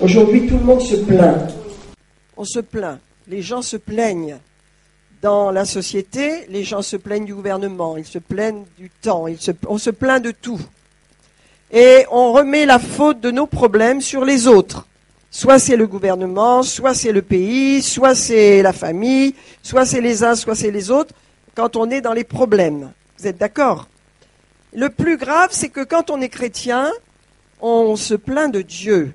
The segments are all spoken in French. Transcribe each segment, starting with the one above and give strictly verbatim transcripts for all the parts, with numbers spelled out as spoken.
Aujourd'hui, tout le monde se plaint. On se plaint. Les gens se plaignent. Dans la société, les gens se plaignent du gouvernement, ils se plaignent du temps, ils se, on se plaint de tout. Et on remet la faute de nos problèmes sur les autres. Soit c'est le gouvernement, soit c'est le pays, soit c'est la famille, soit c'est les uns, soit c'est les autres, quand on est dans les problèmes. Vous êtes d'accord ? Le plus grave, c'est que quand on est chrétien, on se plaint de Dieu,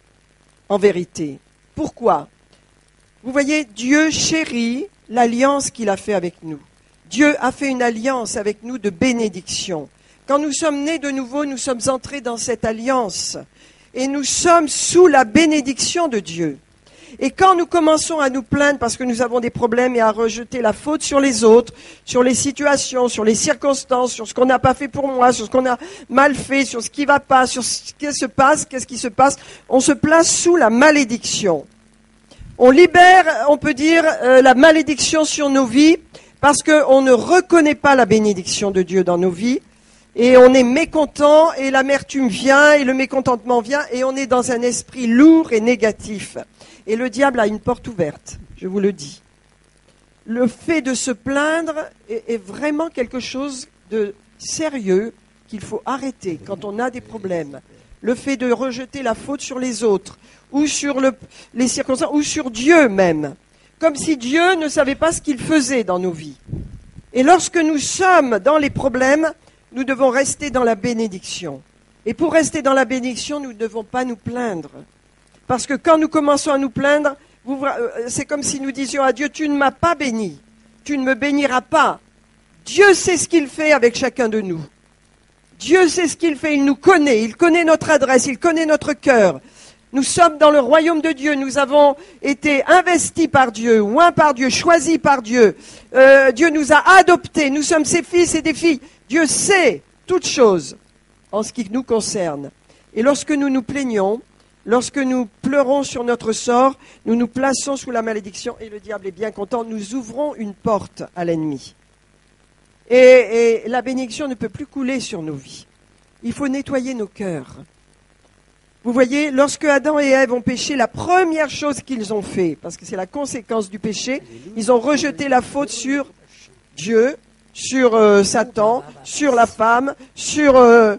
en vérité. Pourquoi ? Vous voyez, Dieu chérit l'alliance qu'il a fait avec nous. Dieu a fait une alliance avec nous de bénédiction. Quand nous sommes nés de nouveau, nous sommes entrés dans cette alliance et nous sommes sous la bénédiction de Dieu. Et quand nous commençons à nous plaindre parce que nous avons des problèmes et à rejeter la faute sur les autres, sur les situations, sur les circonstances, sur ce qu'on n'a pas fait pour moi, sur ce qu'on a mal fait, sur ce qui ne va pas, sur ce qui se passe, qu'est-ce qui se passe, on se place sous la malédiction. On libère, on peut dire, euh, la malédiction sur nos vies parce qu'on ne reconnaît pas la bénédiction de Dieu dans nos vies et on est mécontent et l'amertume vient et le mécontentement vient et on est dans un esprit lourd et négatif. Et le diable a une porte ouverte, je vous le dis. Le fait de se plaindre est, est vraiment quelque chose de sérieux qu'il faut arrêter quand on a des problèmes. Le fait de rejeter la faute sur les autres, ou sur le, les circonstances, ou sur Dieu même. Comme si Dieu ne savait pas ce qu'il faisait dans nos vies. Et lorsque nous sommes dans les problèmes, nous devons rester dans la bénédiction. Et pour rester dans la bénédiction, nous ne devons pas nous plaindre. Parce que quand nous commençons à nous plaindre, vous, c'est comme si nous disions à Dieu, tu ne m'as pas béni, tu ne me béniras pas. Dieu sait ce qu'il fait avec chacun de nous. Dieu sait ce qu'il fait, il nous connaît, il connaît notre adresse, il connaît notre cœur. Nous sommes dans le royaume de Dieu, nous avons été investis par Dieu, oints par Dieu, choisis par Dieu. Euh, Dieu nous a adoptés, nous sommes ses fils et des filles. Dieu sait toutes choses en ce qui nous concerne. Et lorsque nous nous plaignons, lorsque nous pleurons sur notre sort, nous nous plaçons sous la malédiction et le diable est bien content, nous ouvrons une porte à l'ennemi. Et, et la bénédiction ne peut plus couler sur nos vies. Il faut nettoyer nos cœurs. Vous voyez, lorsque Adam et Ève ont péché, la première chose qu'ils ont fait, parce que c'est la conséquence du péché, ils ont rejeté la faute sur Dieu, sur euh, Satan, sur la femme, sur euh,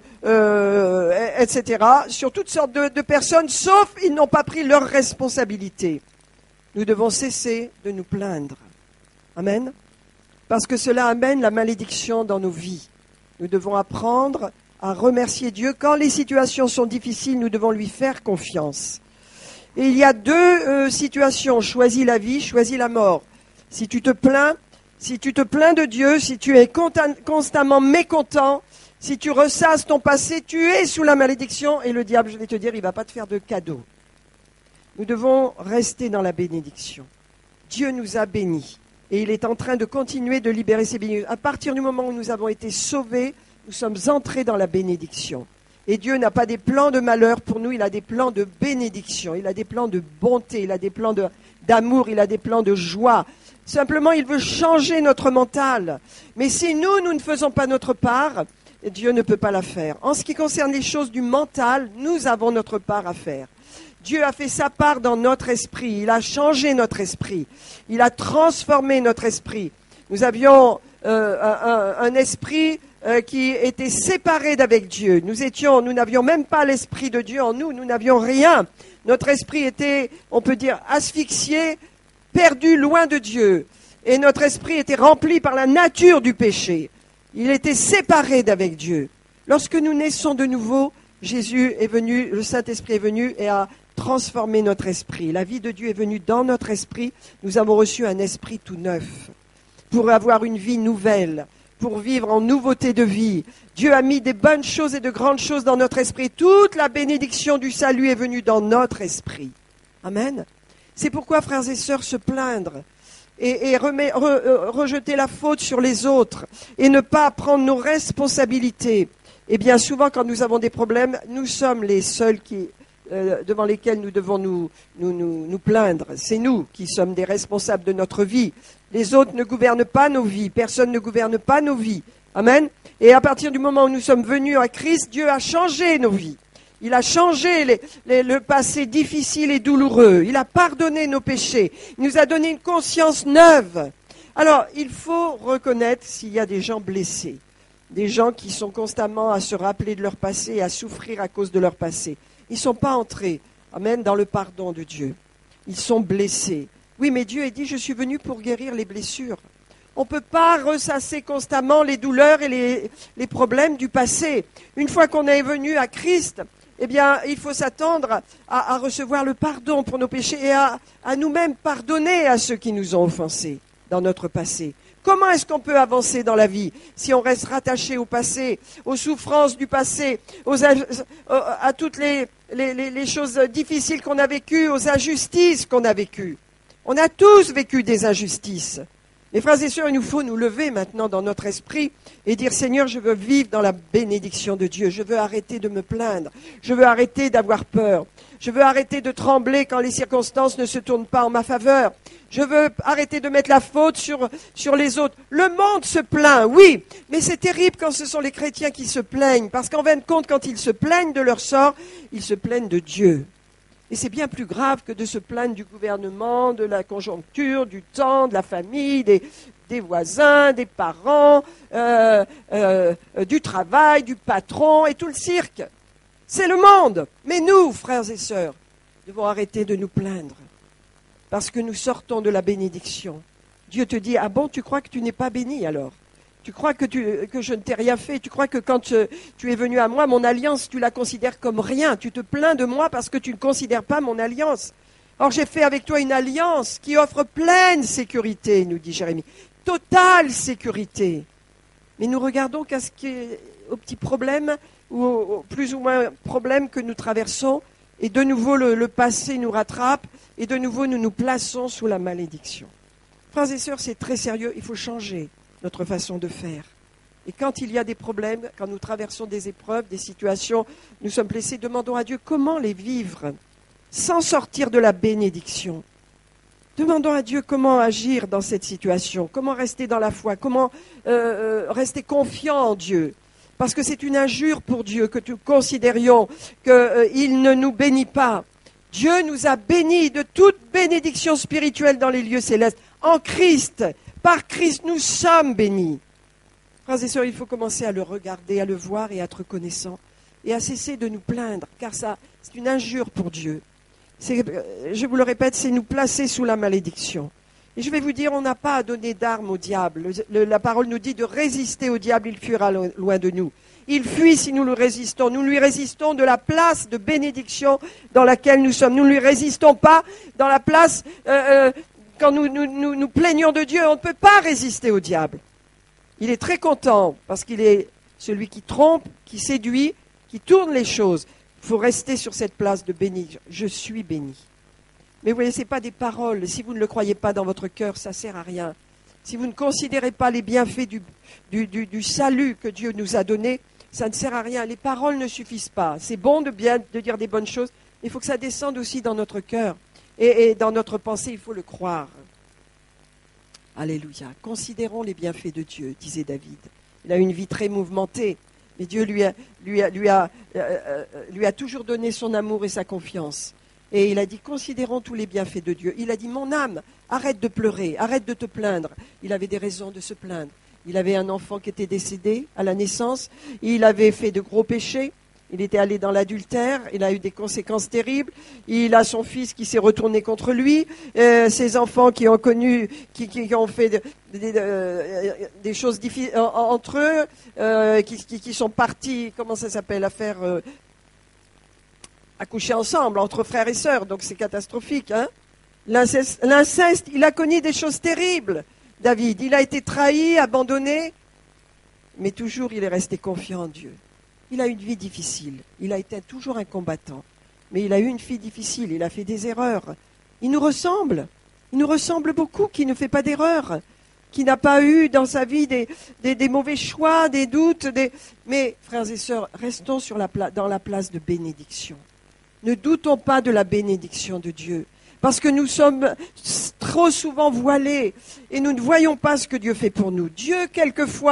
euh, et cetera, sur toutes sortes de, de personnes, sauf ils n'ont pas pris leurs responsabilités. Nous devons cesser de nous plaindre. Amen. Parce que cela amène la malédiction dans nos vies. Nous devons apprendre à remercier Dieu. Quand les situations sont difficiles, nous devons lui faire confiance. Et il y a deux euh, situations, choisis la vie, choisis la mort. Si tu te plains, si tu te plains de Dieu, si tu es constamment mécontent, si tu ressasses ton passé, tu es sous la malédiction et le diable, je vais te dire, il ne va pas te faire de cadeau. Nous devons rester dans la bénédiction. Dieu nous a bénis et il est en train de continuer de libérer ses bénédictions. À partir du moment où nous avons été sauvés, nous sommes entrés dans la bénédiction. Et Dieu n'a pas des plans de malheur pour nous, il a des plans de bénédiction, il a des plans de bonté, il a des plans de, d'amour, il a des plans de joie. Simplement, il veut changer notre mental. Mais si nous, nous ne faisons pas notre part, Dieu ne peut pas la faire. En ce qui concerne les choses du mental, nous avons notre part à faire. Dieu a fait sa part dans notre esprit, il a changé notre esprit, il a transformé notre esprit. Nous avions euh, un, un, un esprit euh, qui était séparé d'avec Dieu. Nous étions, nous n'avions même pas l'esprit de Dieu en nous, nous n'avions rien. Notre esprit était, on peut dire, asphyxié, perdu loin de Dieu. Et notre esprit était rempli par la nature du péché. Il était séparé d'avec Dieu. Lorsque nous naissons de nouveau, Jésus est venu, le Saint-Esprit est venu et a transformé notre esprit. La vie de Dieu est venue dans notre esprit. Nous avons reçu un esprit tout neuf pour avoir une vie nouvelle, pour vivre en nouveauté de vie. Dieu a mis des bonnes choses et de grandes choses dans notre esprit. Toute la bénédiction du salut est venue dans notre esprit. Amen. C'est pourquoi, frères et sœurs, se plaindre et, et remet, re, rejeter la faute sur les autres et ne pas prendre nos responsabilités. Et bien souvent, quand nous avons des problèmes, nous sommes les seuls qui, euh, devant lesquels nous devons nous, nous, nous, nous plaindre. C'est nous qui sommes des responsables de notre vie. Les autres ne gouvernent pas nos vies. Personne ne gouverne pas nos vies. Amen. Et à partir du moment où nous sommes venus à Christ, Dieu a changé nos vies. Il a changé les, les, le passé difficile et douloureux. Il a pardonné nos péchés. Il nous a donné une conscience neuve. Alors, il faut reconnaître s'il y a des gens blessés, des gens qui sont constamment à se rappeler de leur passé et à souffrir à cause de leur passé. Ils ne sont pas entrés, amen, dans le pardon de Dieu. Ils sont blessés. Oui, mais Dieu a dit, je suis venu pour guérir les blessures. On ne peut pas ressasser constamment les douleurs et les, les problèmes du passé. Une fois qu'on est venu à Christ, eh bien, il faut s'attendre à, à recevoir le pardon pour nos péchés et à, à nous-mêmes pardonner à ceux qui nous ont offensés dans notre passé. Comment est-ce qu'on peut avancer dans la vie si on reste rattaché au passé, aux souffrances du passé, aux, à, à toutes les, les, les, les choses difficiles qu'on a vécues, aux injustices qu'on a vécues? On a tous vécu des injustices. Mes frères et sœurs, il nous faut nous lever maintenant dans notre esprit et dire, Seigneur, je veux vivre dans la bénédiction de Dieu. Je veux arrêter de me plaindre. Je veux arrêter d'avoir peur. Je veux arrêter de trembler quand les circonstances ne se tournent pas en ma faveur. Je veux arrêter de mettre la faute sur, sur les autres. Le monde se plaint, oui, mais c'est terrible quand ce sont les chrétiens qui se plaignent, parce qu'en fin de compte, quand ils se plaignent de leur sort, ils se plaignent de Dieu. Et c'est bien plus grave que de se plaindre du gouvernement, de la conjoncture, du temps, de la famille, des, des voisins, des parents, euh, euh, du travail, du patron et tout le cirque. C'est le monde. Mais nous, frères et sœurs, devons arrêter de nous plaindre parce que nous sortons de la bénédiction. Dieu te dit, ah bon, tu crois que tu n'es pas béni alors ? Tu crois que, tu, que je ne t'ai rien fait? Tu crois que quand tu, tu es venu à moi, mon alliance, tu la considères comme rien? Tu te plains de moi parce que tu ne considères pas mon alliance. Or, j'ai fait avec toi une alliance qui offre pleine sécurité, nous dit Jérémie. Totale sécurité. Mais nous regardons qu'à ce qui est, aux petits problèmes, ou aux plus ou moins problèmes que nous traversons, et de nouveau le, le passé nous rattrape, et de nouveau nous nous plaçons sous la malédiction. Frères et sœurs, c'est très sérieux, il faut changer notre façon de faire. Et quand il y a des problèmes, quand nous traversons des épreuves, des situations, nous sommes blessés, demandons à Dieu comment les vivre sans sortir de la bénédiction. Demandons à Dieu comment agir dans cette situation, comment rester dans la foi, comment euh, rester confiant en Dieu. Parce que c'est une injure pour Dieu que nous considérions qu'il euh, ne nous bénit pas. Dieu nous a bénis de toute bénédiction spirituelle dans les lieux célestes. En Christ, par Christ, nous sommes bénis. Frères et sœurs, il faut commencer à le regarder, à le voir et à être reconnaissant. Et à cesser de nous plaindre, car ça, c'est une injure pour Dieu. C'est, je vous le répète, c'est nous placer sous la malédiction. Et je vais vous dire, on n'a pas à donner d'armes au diable. Le, le, la parole nous dit de résister au diable, il fuira lo, loin de nous. Il fuit si nous le résistons. Nous lui résistons de la place de bénédiction dans laquelle nous sommes. Nous ne lui résistons pas dans la place, euh, euh, quand nous nous, nous nous plaignons de Dieu, on ne peut pas résister au diable. Il est très content parce qu'il est celui qui trompe, qui séduit, qui tourne les choses. Il faut rester sur cette place de béni. Je suis béni. Mais vous voyez, ce n'est pas des paroles. Si vous ne le croyez pas dans votre cœur, ça ne sert à rien. Si vous ne considérez pas les bienfaits du, du, du, du salut que Dieu nous a donné, ça ne sert à rien. Les paroles ne suffisent pas. C'est bon de bien de dire des bonnes choses, mais il faut que ça descende aussi dans notre cœur. Et, et dans notre pensée, il faut le croire. Alléluia. Considérons les bienfaits de Dieu, disait David. Il a une vie très mouvementée, mais Dieu lui a, lui a, lui a, euh, lui a toujours donné son amour et sa confiance. Et il a dit, considérons tous les bienfaits de Dieu. Il a dit, mon âme, arrête de pleurer, arrête de te plaindre. Il avait des raisons de se plaindre. Il avait un enfant qui était décédé à la naissance. Il avait fait de gros péchés. Il était allé dans l'adultère. Il a eu des conséquences terribles. Il a son fils qui s'est retourné contre lui. Euh, ses enfants qui ont connu, qui, qui ont fait de, de, de, euh, des choses difficiles entre eux, euh, qui, qui, qui sont partis, comment ça s'appelle, à faire... Euh, à coucher ensemble, entre frères et sœurs, donc c'est catastrophique. Hein. L'inceste, l'inceste, il a connu des choses terribles, David. Il a été trahi, abandonné, mais toujours il est resté confiant en Dieu. Il a eu une vie difficile, il a été toujours un combattant, mais il a eu une vie difficile, il a fait des erreurs. Il nous ressemble, il nous ressemble beaucoup, qui ne fait pas d'erreurs, qui n'a pas eu dans sa vie des, des, des mauvais choix, des doutes, des... mais frères et sœurs, restons sur la pla- dans la place de bénédiction. Ne doutons pas de la bénédiction de Dieu, parce que nous sommes trop souvent voilés et nous ne voyons pas ce que Dieu fait pour nous. Dieu, quelquefois,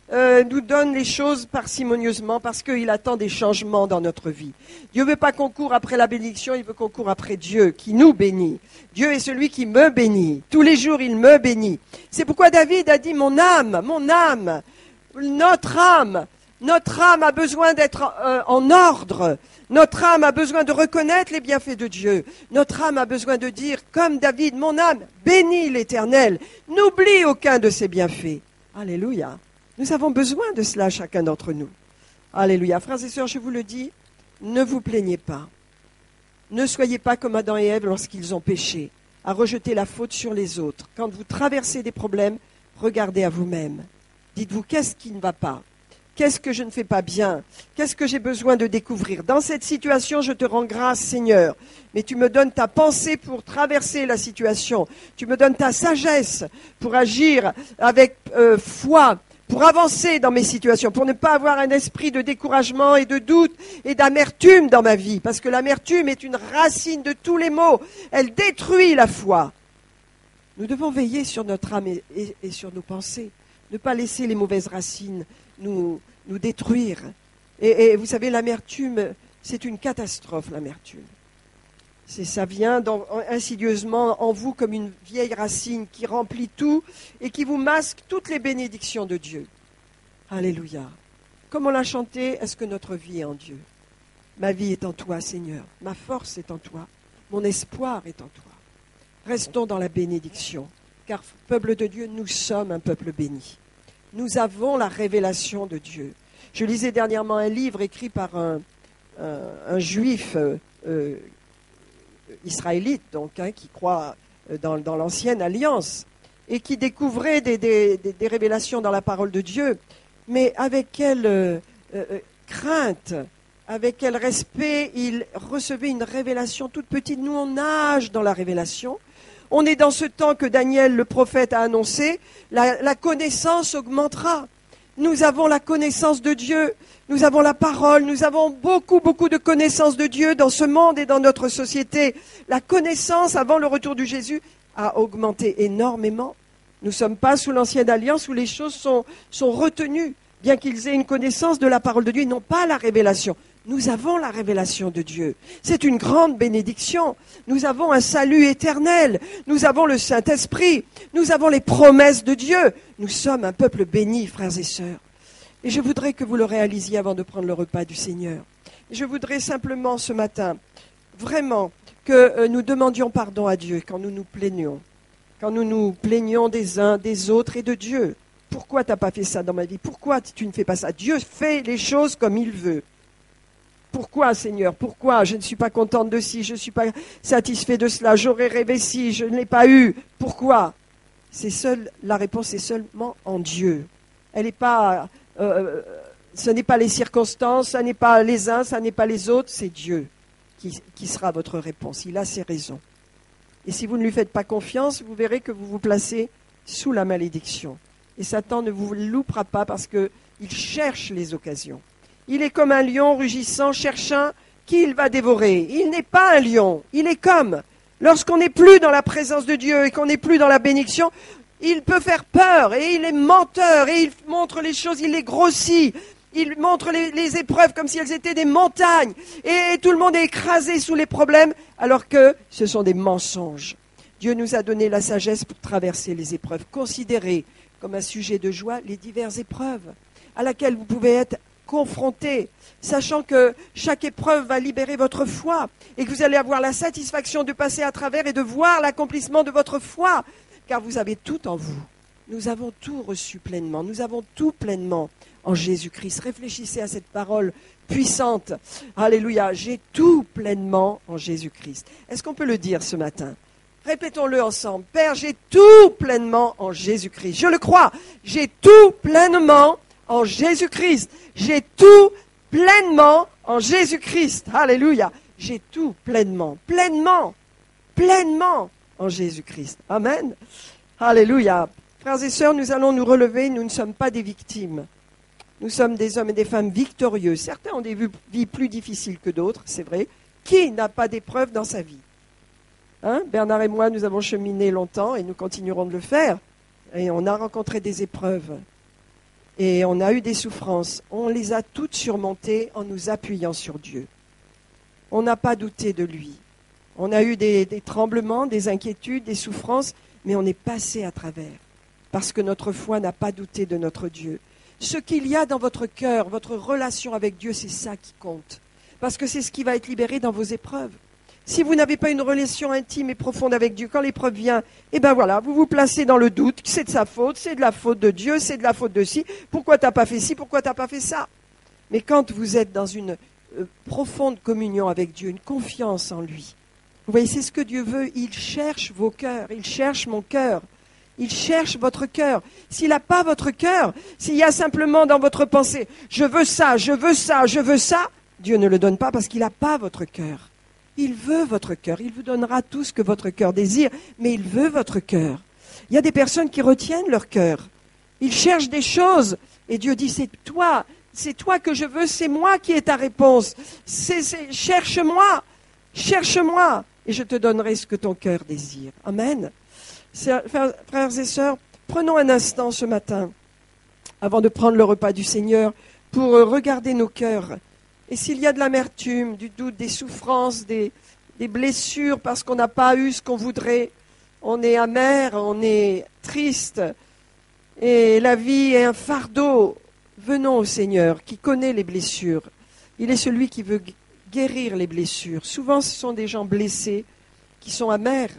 euh, nous donne les choses parcimonieusement parce qu'il attend des changements dans notre vie. Dieu ne veut pas qu'on court après la bénédiction, il veut qu'on court après Dieu qui nous bénit. Dieu est celui qui me bénit. Tous les jours, il me bénit. C'est pourquoi David a dit, mon âme, mon âme, notre âme, notre âme a besoin d'être euh, en ordre. Notre âme a besoin de reconnaître les bienfaits de Dieu. Notre âme a besoin de dire, comme David, mon âme, bénis l'Éternel. N'oublie aucun de ses bienfaits. Alléluia. Nous avons besoin de cela, chacun d'entre nous. Alléluia. Frères et sœurs, je vous le dis, ne vous plaignez pas. Ne soyez pas comme Adam et Ève lorsqu'ils ont péché, à rejeter la faute sur les autres. Quand vous traversez des problèmes, regardez à vous-même. Dites-vous, qu'est-ce qui ne va pas ? Qu'est-ce que je ne fais pas bien ? Qu'est-ce que j'ai besoin de découvrir ? Dans cette situation, je te rends grâce, Seigneur. Mais tu me donnes ta pensée pour traverser la situation. Tu me donnes ta sagesse pour agir avec euh, foi, pour avancer dans mes situations, pour ne pas avoir un esprit de découragement et de doute et d'amertume dans ma vie. Parce que l'amertume est une racine de tous les maux. Elle détruit la foi. Nous devons veiller sur notre âme et, et, et sur nos pensées. Ne pas laisser les mauvaises racines nous, nous détruire. Et, et vous savez, l'amertume, c'est une catastrophe, l'amertume. C'est, ça vient dans, insidieusement en vous comme une vieille racine qui remplit tout et qui vous masque toutes les bénédictions de Dieu. Alléluia. Comme on l'a chanté, est-ce que notre vie est en Dieu ? Ma vie est en toi, Seigneur. Ma force est en toi. Mon espoir est en toi. Restons dans la bénédiction, car peuple de Dieu, nous sommes un peuple béni. Nous avons la révélation de Dieu. Je lisais dernièrement un livre écrit par un, un, un juif euh, euh, israélite, donc, hein, qui croit dans, dans l'ancienne alliance, et qui découvrait des, des, des, des révélations dans la parole de Dieu, mais avec quelle euh, euh, crainte, avec quel respect il recevait une révélation toute petite. Nous, on nage dans la révélation. On est dans ce temps que Daniel, le prophète, a annoncé, la, la connaissance augmentera. Nous avons la connaissance de Dieu, nous avons la parole, nous avons beaucoup, beaucoup de connaissances de Dieu dans ce monde et dans notre société. La connaissance, avant le retour de Jésus, a augmenté énormément. Nous ne sommes pas sous l'ancienne alliance où les choses sont, sont retenues. Bien qu'ils aient une connaissance de la parole de Dieu, ils n'ont pas la révélation. Nous avons la révélation de Dieu. C'est une grande bénédiction. Nous avons un salut éternel. Nous avons le Saint-Esprit. Nous avons les promesses de Dieu. Nous sommes un peuple béni, frères et sœurs. Et je voudrais que vous le réalisiez avant de prendre le repas du Seigneur. Et je voudrais simplement ce matin, vraiment, que nous demandions pardon à Dieu quand nous nous plaignons. Quand nous nous plaignons des uns, des autres et de Dieu. Pourquoi tu n'as pas fait ça dans ma vie ? Pourquoi tu ne fais pas ça ? Dieu fait les choses comme il veut. Pourquoi, Seigneur ? Pourquoi je ne suis pas contente de ci, je ne suis pas satisfait de cela, j'aurais rêvé ci, je ne l'ai pas eu. Pourquoi ? C'est seul, la réponse est seulement en Dieu. Elle n'est pas, euh, ce n'est pas les circonstances, ce n'est pas les uns, ce n'est pas les autres, c'est Dieu qui, qui sera votre réponse. Il a ses raisons. Et si vous ne lui faites pas confiance, vous verrez que vous vous placez sous la malédiction. Et Satan ne vous loupera pas parce qu'il cherche les occasions. Il est comme un lion rugissant, cherchant qui il va dévorer. Il n'est pas un lion, il est comme. Lorsqu'on n'est plus dans la présence de Dieu et qu'on n'est plus dans la bénédiction, il peut faire peur et il est menteur et il montre les choses, il les grossit. Il montre les, les épreuves comme si elles étaient des montagnes et tout le monde est écrasé sous les problèmes alors que ce sont des mensonges. Dieu nous a donné la sagesse pour traverser les épreuves. Considérez comme un sujet de joie les diverses épreuves à laquelle vous pouvez être confrontés, sachant que chaque épreuve va libérer votre foi et que vous allez avoir la satisfaction de passer à travers et de voir l'accomplissement de votre foi, car vous avez tout en vous. Nous avons tout reçu pleinement, nous avons tout pleinement en Jésus-Christ. Réfléchissez à cette parole puissante. Alléluia, j'ai tout pleinement en Jésus-Christ. Est-ce qu'on peut le dire ce matin ? Répétons-le ensemble. Père, j'ai tout pleinement en Jésus-Christ. Je le crois, j'ai tout pleinement en Jésus-Christ. J'ai tout pleinement en Jésus-Christ. Alléluia. J'ai tout pleinement, pleinement, pleinement en Jésus-Christ. Amen. Alléluia. Frères et sœurs, nous allons nous relever. Nous ne sommes pas des victimes. Nous sommes des hommes et des femmes victorieux. Certains ont des vies plus difficiles que d'autres, c'est vrai. Qui n'a pas d'épreuves dans sa vie ? Hein ? Bernard et moi, nous avons cheminé longtemps et nous continuerons de le faire. Et on a rencontré des épreuves. et on a eu des souffrances. On les a toutes surmontées en nous appuyant sur Dieu. On n'a pas douté de lui. On a eu des, des tremblements, des inquiétudes, des souffrances, mais on est passé à travers, parce que notre foi n'a pas douté de notre Dieu. Ce qu'il y a dans votre cœur, votre relation avec Dieu, c'est ça qui compte, parce que c'est ce qui va être libéré dans vos épreuves. Si vous n'avez pas une relation intime et profonde avec Dieu, quand l'épreuve vient, eh ben voilà, vous vous placez dans le doute, c'est de sa faute, c'est de la faute de Dieu, c'est de la faute de ci, pourquoi t'as pas fait ci, pourquoi t'as pas fait ça. Mais quand vous êtes dans une euh, profonde communion avec Dieu, une confiance en lui, vous voyez, c'est ce que Dieu veut, il cherche vos cœurs, il cherche mon cœur, il cherche votre cœur. S'il n'a pas votre cœur, s'il y a simplement dans votre pensée, je veux ça, je veux ça, je veux ça, Dieu ne le donne pas parce qu'il n'a pas votre cœur. Il veut votre cœur, il vous donnera tout ce que votre cœur désire, mais il veut votre cœur. Il y a des personnes qui retiennent leur cœur. Ils cherchent des choses et Dieu dit, c'est toi, c'est toi que je veux, c'est moi qui ai ta réponse. C'est, c'est, cherche-moi, cherche-moi et je te donnerai ce que ton cœur désire. Amen. Frères et sœurs, prenons un instant ce matin, avant de prendre le repas du Seigneur, pour regarder nos cœurs. Et s'il y a de l'amertume, du doute, des souffrances, des, des blessures parce qu'on n'a pas eu ce qu'on voudrait, on est amer, on est triste, et la vie est un fardeau, venons au Seigneur qui connaît les blessures. Il est celui qui veut guérir les blessures. Souvent, ce sont des gens blessés qui sont amers.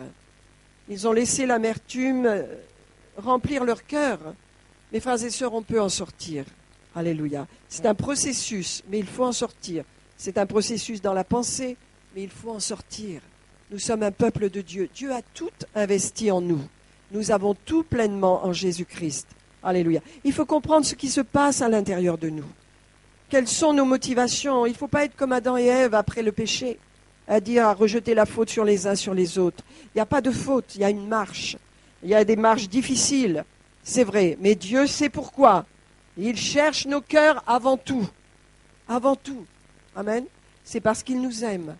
Ils ont laissé l'amertume remplir leur cœur. Mes frères et sœurs, on peut en sortir. Alléluia. C'est un processus, mais il faut en sortir. C'est un processus dans la pensée, mais il faut en sortir. Nous sommes un peuple de Dieu. Dieu a tout investi en nous. Nous avons tout pleinement en Jésus-Christ. Alléluia. Il faut comprendre ce qui se passe à l'intérieur de nous. Quelles sont nos motivations? Il ne faut pas être comme Adam et Ève après le péché, à dire, à rejeter la faute sur les uns, sur les autres. Il n'y a pas de faute, il y a une marche. Il y a des marches difficiles, c'est vrai, mais Dieu sait pourquoi. Il cherche nos cœurs avant tout. Avant tout. Amen. C'est parce qu'il nous aime.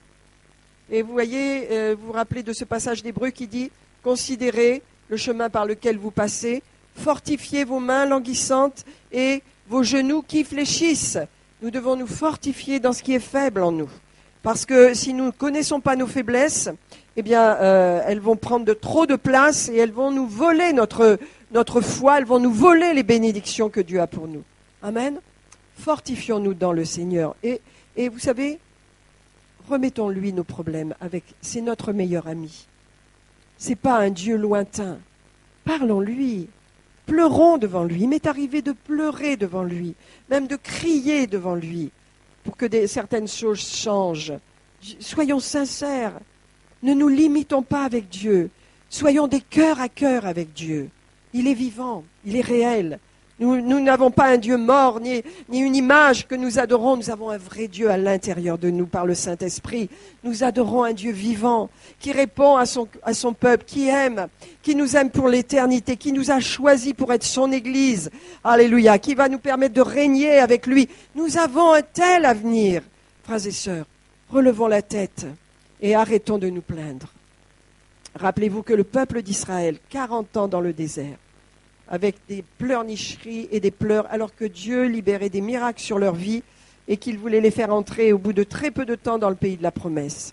Et vous voyez, euh, vous vous rappelez de ce passage d'Hébreux qui dit, considérez le chemin par lequel vous passez, fortifiez vos mains languissantes et vos genoux qui fléchissent. Nous devons nous fortifier dans ce qui est faible en nous. Parce que si nous ne connaissons pas nos faiblesses, eh bien, euh, elles vont prendre de trop de place et elles vont nous voler notre, notre foi, elles vont nous voler les bénédictions que Dieu a pour nous. Amen. Fortifions-nous dans le Seigneur. Et, et vous savez, remettons-lui nos problèmes avec, c'est notre meilleur ami. C'est pas un Dieu lointain. Parlons-lui. Pleurons devant lui. Il m'est arrivé de pleurer devant lui, même de crier devant lui, pour que des, certaines choses changent. Soyons sincères. Ne nous limitons pas avec Dieu. Soyons des cœurs à cœur avec Dieu. Il est vivant, il est réel. Nous, nous n'avons pas un Dieu mort, ni, ni une image que nous adorons. Nous avons un vrai Dieu à l'intérieur de nous par le Saint-Esprit. Nous adorons un Dieu vivant, qui répond à son, à son peuple, qui aime, qui nous aime pour l'éternité, qui nous a choisis pour être son Église. Alléluia, qui va nous permettre de régner avec lui. Nous avons un tel avenir. Frères et sœurs, relevons la tête et arrêtons de nous plaindre. Rappelez-vous que le peuple d'Israël, quarante ans dans le désert, avec des pleurnicheries et des pleurs, alors que Dieu libérait des miracles sur leur vie et qu'il voulait les faire entrer au bout de très peu de temps dans le pays de la promesse.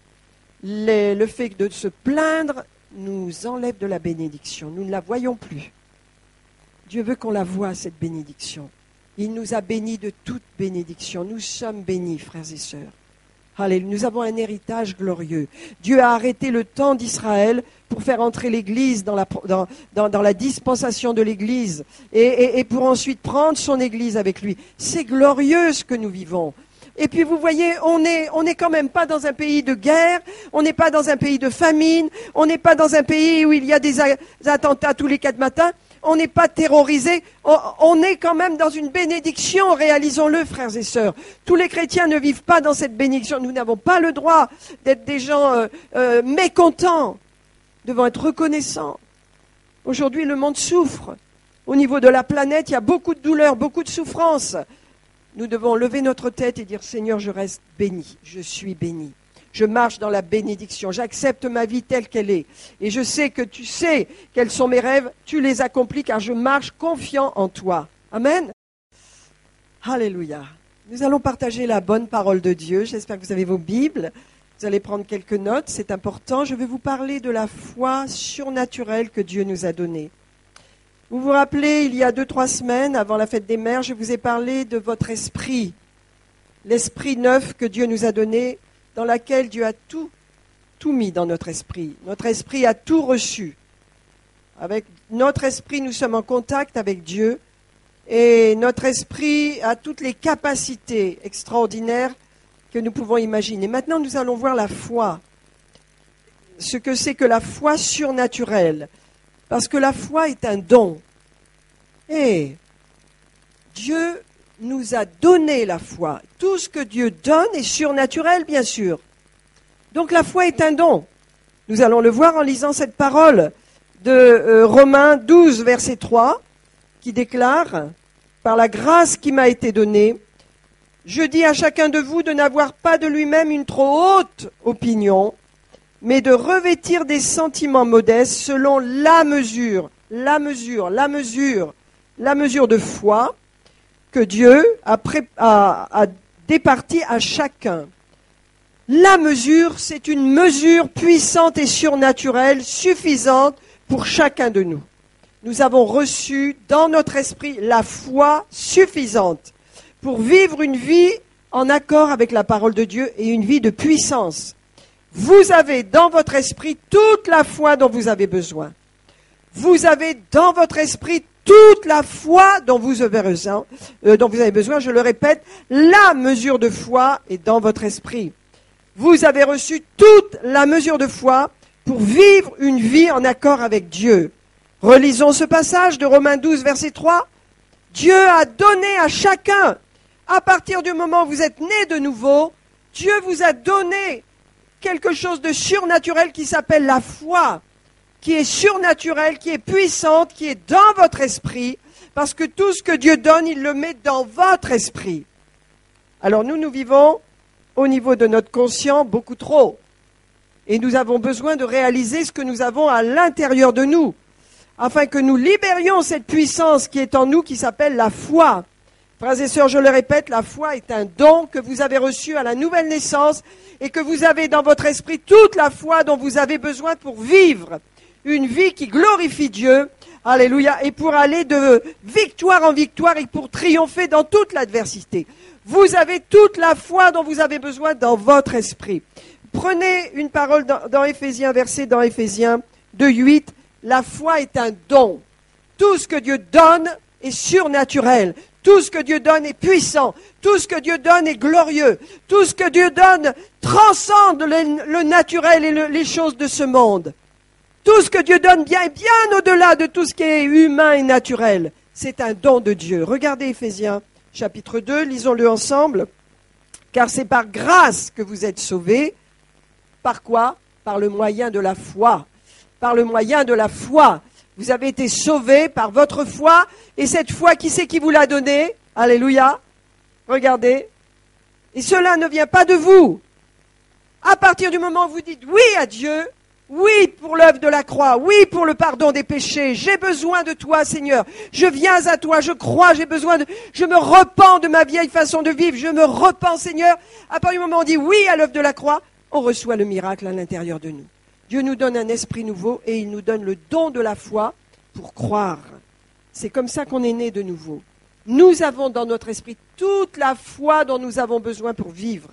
Les, le fait de se plaindre nous enlève de la bénédiction. Nous ne la voyons plus. Dieu veut qu'on la voie, cette bénédiction. Il nous a bénis de toute bénédiction. Nous sommes bénis, frères et sœurs. Alléluia. Nous avons un héritage glorieux. Dieu a arrêté le temps d'Israël pour faire entrer l'Église dans la, dans, dans, dans la dispensation de l'Église et, et, et pour ensuite prendre son Église avec lui. C'est glorieux ce que nous vivons. Et puis vous voyez, on n'est on est quand même pas dans un pays de guerre, on n'est pas dans un pays de famine, on n'est pas dans un pays où il y a des attentats tous les quatre matins. On n'est pas terrorisé, on, on est quand même dans une bénédiction, réalisons-le, frères et sœurs. Tous les chrétiens ne vivent pas dans cette bénédiction. Nous n'avons pas le droit d'être des gens euh, euh, mécontents, devant être reconnaissants. Aujourd'hui, le monde souffre. Au niveau de la planète, il y a beaucoup de douleurs, beaucoup de souffrances. Nous devons lever notre tête et dire, Seigneur, je reste béni, je suis béni. Je marche dans la bénédiction. J'accepte ma vie telle qu'elle est. Et je sais que tu sais quels sont mes rêves. Tu les accomplis car je marche confiant en toi. Amen. Alléluia. Nous allons partager la bonne parole de Dieu. J'espère que vous avez vos Bibles. Vous allez prendre quelques notes, c'est important. Je vais vous parler de la foi surnaturelle que Dieu nous a donnée. Vous vous rappelez, il y a deux, trois semaines, avant la fête des mères, je vous ai parlé de votre esprit. L'esprit neuf que Dieu nous a donné, dans laquelle Dieu a tout, tout mis dans notre esprit. Notre esprit a tout reçu. Avec notre esprit, nous sommes en contact avec Dieu. Et notre esprit a toutes les capacités extraordinaires que nous pouvons imaginer. Maintenant, nous allons voir la foi. Ce que c'est que la foi surnaturelle. Parce que la foi est un don. Et Dieu nous a donné la foi. Tout ce que Dieu donne est surnaturel, bien sûr. Donc la foi est un don. Nous allons le voir en lisant cette parole de euh, Romains douze, verset trois, qui déclare « Par la grâce qui m'a été donnée, je dis à chacun de vous de n'avoir pas de lui-même une trop haute opinion, mais de revêtir des sentiments modestes selon la mesure, la mesure, la mesure, la mesure de foi que Dieu a, pré- a, a départie à chacun. » La mesure, c'est une mesure puissante et surnaturelle, suffisante pour chacun de nous. Nous avons reçu dans notre esprit la foi suffisante pour vivre une vie en accord avec la parole de Dieu et une vie de puissance. Vous avez dans votre esprit toute la foi dont vous avez besoin. Vous avez dans votre esprit toute la foi dont vous avez besoin, euh, dont vous avez besoin, je le répète, la mesure de foi est dans votre esprit. Vous avez reçu toute la mesure de foi pour vivre une vie en accord avec Dieu. Relisons ce passage de Romains douze, verset trois. Dieu a donné à chacun, à partir du moment où vous êtes né de nouveau, Dieu vous a donné quelque chose de surnaturel qui s'appelle la foi, qui est surnaturelle, qui est puissante, qui est dans votre esprit, parce que tout ce que Dieu donne, il le met dans votre esprit. Alors nous, nous vivons au niveau de notre conscient beaucoup trop. Et nous avons besoin de réaliser ce que nous avons à l'intérieur de nous, afin que nous libérions cette puissance qui est en nous, qui s'appelle la foi. Frères et sœurs, je le répète, la foi est un don que vous avez reçu à la nouvelle naissance et que vous avez dans votre esprit toute la foi dont vous avez besoin pour vivre une vie qui glorifie Dieu. Alléluia. Et pour aller de victoire en victoire et pour triompher dans toute l'adversité. Vous avez toute la foi dont vous avez besoin dans votre esprit. Prenez une parole dans, dans Éphésiens, verset dans Éphésiens deux, huit. La foi est un don. Tout ce que Dieu donne est surnaturel. Tout ce que Dieu donne est puissant. Tout ce que Dieu donne est glorieux. Tout ce que Dieu donne transcende le, le naturel et le, les choses de ce monde. Tout ce que Dieu donne bien est bien au-delà de tout ce qui est humain et naturel. C'est un don de Dieu. Regardez Éphésiens chapitre deux, lisons-le ensemble. Car c'est par grâce que vous êtes sauvés. Par quoi? Par le moyen de la foi. Par le moyen de la foi. Vous avez été sauvés par votre foi. Et cette foi, qui c'est qui vous l'a donnée? Alléluia. Regardez. Et cela ne vient pas de vous. À partir du moment où vous dites oui à Dieu, oui pour l'œuvre de la croix, oui pour le pardon des péchés, j'ai besoin de toi Seigneur, je viens à toi, je crois, j'ai besoin de, je me repens de ma vieille façon de vivre, je me repens Seigneur. À partir du moment où on dit oui à l'œuvre de la croix, on reçoit le miracle à l'intérieur de nous. Dieu nous donne un esprit nouveau et il nous donne le don de la foi pour croire. C'est comme ça qu'on est né de nouveau. Nous avons dans notre esprit toute la foi dont nous avons besoin pour vivre.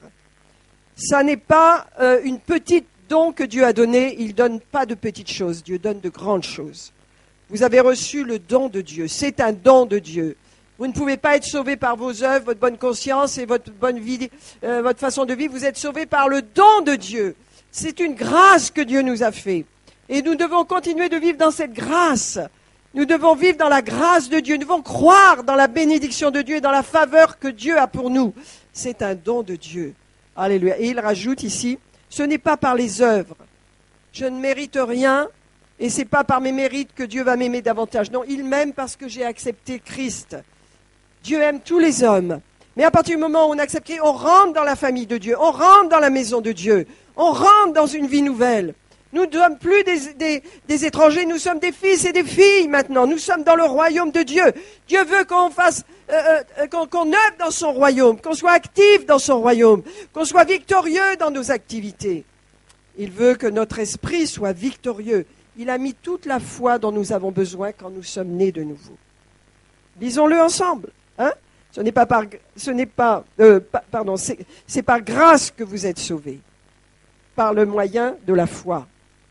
Ça n'est pas euh, une petite don que Dieu a donné, il ne donne pas de petites choses, Dieu donne de grandes choses. Vous avez reçu le don de Dieu, c'est un don de Dieu. Vous ne pouvez pas être sauvé par vos œuvres, votre bonne conscience et votre bonne vie, euh, votre façon de vivre, vous êtes sauvé par le don de Dieu. C'est une grâce que Dieu nous a fait. Et nous devons continuer de vivre dans cette grâce. Nous devons vivre dans la grâce de Dieu. Nous devons croire dans la bénédiction de Dieu et dans la faveur que Dieu a pour nous. C'est un don de Dieu. Alléluia. Et il rajoute ici, ce n'est pas par les œuvres. Je ne mérite rien et ce n'est pas par mes mérites que Dieu va m'aimer davantage. Non, il m'aime parce que j'ai accepté Christ. Dieu aime tous les hommes. Mais à partir du moment où on accepte Christ, on rentre dans la famille de Dieu. On rentre dans la maison de Dieu. On rentre dans une vie nouvelle. Nous ne sommes plus des, des, des étrangers, nous sommes des fils et des filles maintenant. Nous sommes dans le royaume de Dieu. Dieu veut qu'on fasse, euh, euh, qu'on, qu'on œuvre dans son royaume, qu'on soit actif dans son royaume, qu'on soit victorieux dans nos activités. Il veut que notre esprit soit victorieux. Il a mis toute la foi dont nous avons besoin quand nous sommes nés de nouveau. Lisons-le ensemble. Hein? Ce n'est pas par, ce n'est pas, euh, pa- pardon, c'est, c'est par grâce que vous êtes sauvés, par le moyen de la foi.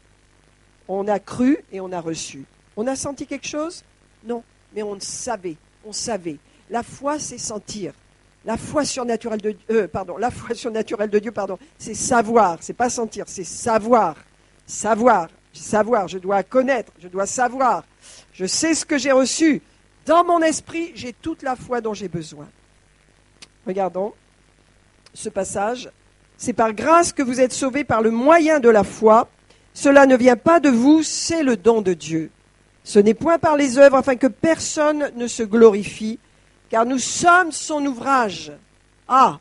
On a cru et on a reçu. On a senti quelque chose? Non, mais on savait, on savait. La foi, c'est sentir. La foi surnaturelle de euh, pardon, la foi surnaturelle de Dieu, pardon, c'est savoir, c'est pas sentir, c'est savoir, savoir, savoir. Je dois connaître, je dois savoir. Je sais ce que j'ai reçu. Dans mon esprit, j'ai toute la foi dont j'ai besoin. Regardons ce passage. C'est par grâce que vous êtes sauvés par le moyen de la foi. Cela ne vient pas de vous, c'est le don de Dieu. Ce n'est point par les œuvres afin que personne ne se glorifie, car nous sommes son ouvrage. Ah,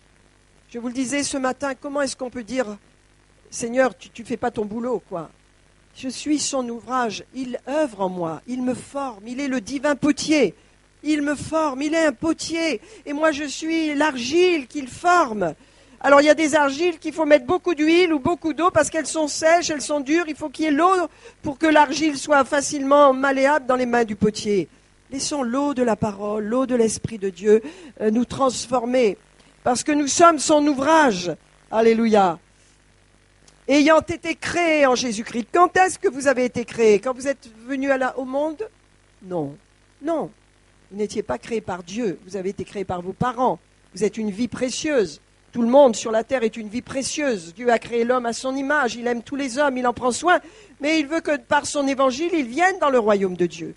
je vous le disais ce matin, comment est-ce qu'on peut dire, Seigneur, tu ne fais pas ton boulot, quoi. Je suis son ouvrage, il œuvre en moi, il me forme, il est le divin potier. Il me forme, il est un potier, et moi je suis l'argile qu'il forme. Alors il y a des argiles qu'il faut mettre beaucoup d'huile ou beaucoup d'eau parce qu'elles sont sèches, elles sont dures, il faut qu'il y ait l'eau pour que l'argile soit facilement malléable dans les mains du potier. Laissons l'eau de la parole, l'eau de l'Esprit de Dieu euh, nous transformer, parce que nous sommes son ouvrage. Alléluia. Ayant été créés en Jésus-Christ. Quand est-ce que vous avez été créés? Quand vous êtes venus à la, au monde? Non. Non. Vous n'étiez pas créés par Dieu. Vous avez été créés par vos parents. Vous êtes une vie précieuse. Tout le monde sur la terre est une vie précieuse. Dieu a créé l'homme à son image. Il aime tous les hommes. Il en prend soin. Mais il veut que par son évangile, ils viennent dans le royaume de Dieu.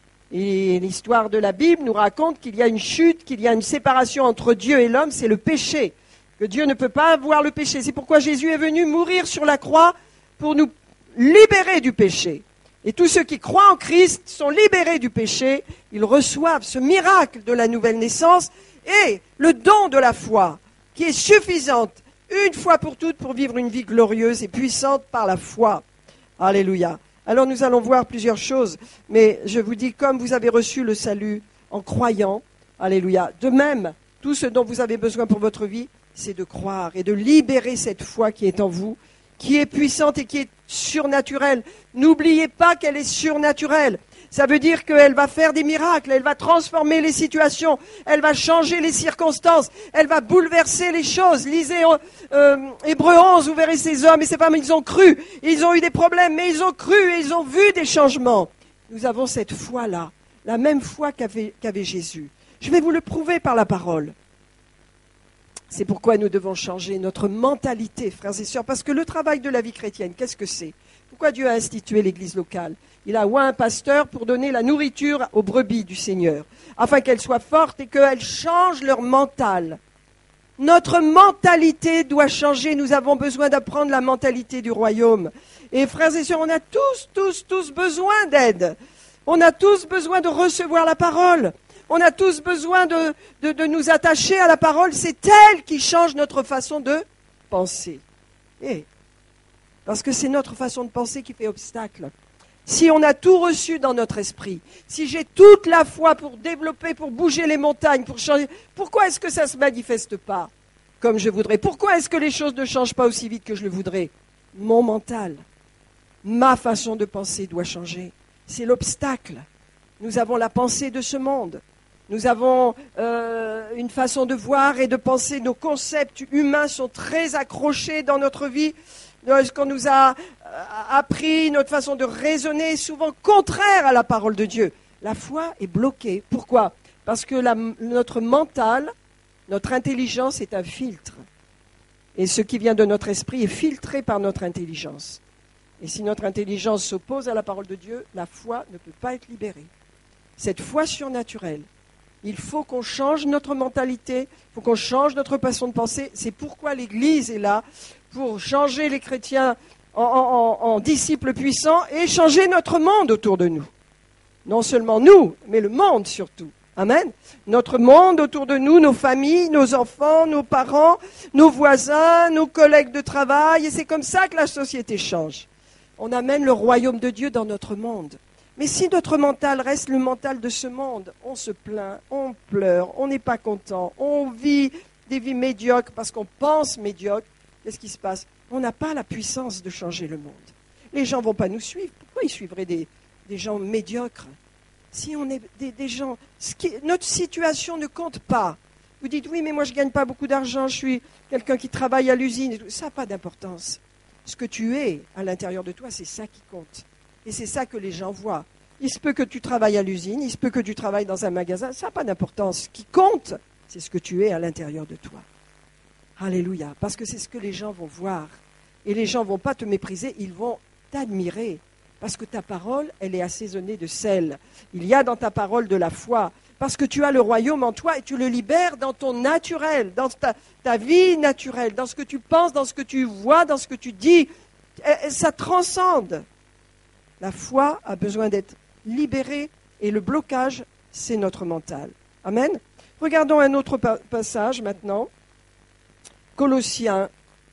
Et l'histoire de la Bible nous raconte qu'il y a une chute, qu'il y a une séparation entre Dieu et l'homme. C'est le péché. Que Dieu ne peut pas avoir le péché. C'est pourquoi Jésus est venu mourir sur la croix pour nous libérer du péché. Et tous ceux qui croient en Christ sont libérés du péché. Ils reçoivent ce miracle de la nouvelle naissance et le don de la foi qui est suffisante une fois pour toutes pour vivre une vie glorieuse et puissante par la foi. Alléluia. Alors nous allons voir plusieurs choses, mais je vous dis, comme vous avez reçu le salut en croyant, alléluia, de même, tout ce dont vous avez besoin pour votre vie, c'est de croire et de libérer cette foi qui est en vous, qui est puissante et qui est surnaturelle. N'oubliez pas qu'elle est surnaturelle. Ça veut dire qu'elle va faire des miracles, elle va transformer les situations, elle va changer les circonstances, elle va bouleverser les choses. Lisez euh, Hébreux onze, vous verrez ces hommes et ces femmes, ils ont cru, ils ont eu des problèmes, mais ils ont cru et ils ont vu des changements. Nous avons cette foi-là, la même foi qu'avait, qu'avait Jésus. Je vais vous le prouver par la parole. C'est pourquoi nous devons changer notre mentalité, frères et sœurs, parce que le travail de la vie chrétienne, qu'est-ce que c'est? Pourquoi Dieu a institué l'église locale? Il a oint un pasteur pour donner la nourriture aux brebis du Seigneur, afin qu'elles soient fortes et qu'elles changent leur mental. Notre mentalité doit changer, nous avons besoin d'apprendre la mentalité du royaume. Et frères et sœurs, on a tous, tous, tous besoin d'aide. On a tous besoin de recevoir la parole. On a tous besoin de, de, de nous attacher à la parole. C'est elle qui change notre façon de penser. Et, parce que c'est notre façon de penser qui fait obstacle. Si on a tout reçu dans notre esprit, si j'ai toute la foi pour développer, pour bouger les montagnes, pour changer, pourquoi est-ce que ça ne se manifeste pas comme je voudrais? Pourquoi est-ce que les choses ne changent pas aussi vite que je le voudrais? Mon mental, ma façon de penser doit changer. C'est l'obstacle. Nous avons la pensée de ce monde. Nous avons euh, une façon de voir et de penser. Nos concepts humains sont très accrochés dans notre vie. Ce qu'on nous a appris, notre façon de raisonner est souvent contraire à la parole de Dieu. La foi est bloquée. Pourquoi? Parce que la, notre mental, notre intelligence est un filtre. Et ce qui vient de notre esprit est filtré par notre intelligence. Et si notre intelligence s'oppose à la parole de Dieu, la foi ne peut pas être libérée. Cette foi surnaturelle, il faut qu'on change notre mentalité, il faut qu'on change notre façon de penser. C'est pourquoi l'Église est là, pour changer les chrétiens en, en, en disciples puissants et changer notre monde autour de nous. Non seulement nous, mais le monde surtout. Amen. Notre monde autour de nous, nos familles, nos enfants, nos parents, nos voisins, nos collègues de travail. Et c'est comme ça que la société change. On amène le royaume de Dieu dans notre monde. Mais si notre mental reste le mental de ce monde, on se plaint, on pleure, on n'est pas content, on vit des vies médiocres parce qu'on pense médiocre, qu'est-ce qui se passe? On n'a pas la puissance de changer le monde. Les gens ne vont pas nous suivre. Pourquoi ils suivraient des, des gens médiocres? Si on est des, des gens... Ce qui, notre situation ne compte pas. Vous dites, oui, mais moi je ne gagne pas beaucoup d'argent, je suis quelqu'un qui travaille à l'usine. Ça n'a pas d'importance. Ce que tu es à l'intérieur de toi, c'est ça qui compte. Et c'est ça que les gens voient. Il se peut que tu travailles à l'usine, il se peut que tu travailles dans un magasin, ça n'a pas d'importance. Ce qui compte, c'est ce que tu es à l'intérieur de toi. Alléluia. Parce que c'est ce que les gens vont voir. Et les gens ne vont pas te mépriser, ils vont t'admirer. Parce que ta parole, elle est assaisonnée de sel. Il y a dans ta parole de la foi. Parce que tu as le royaume en toi et tu le libères dans ton naturel, dans ta, ta vie naturelle, dans ce que tu penses, dans ce que tu vois, dans ce que tu dis. Ça transcende. La foi a besoin d'être libérée et le blocage, c'est notre mental. Amen. Regardons un autre pa- passage maintenant. Colossiens.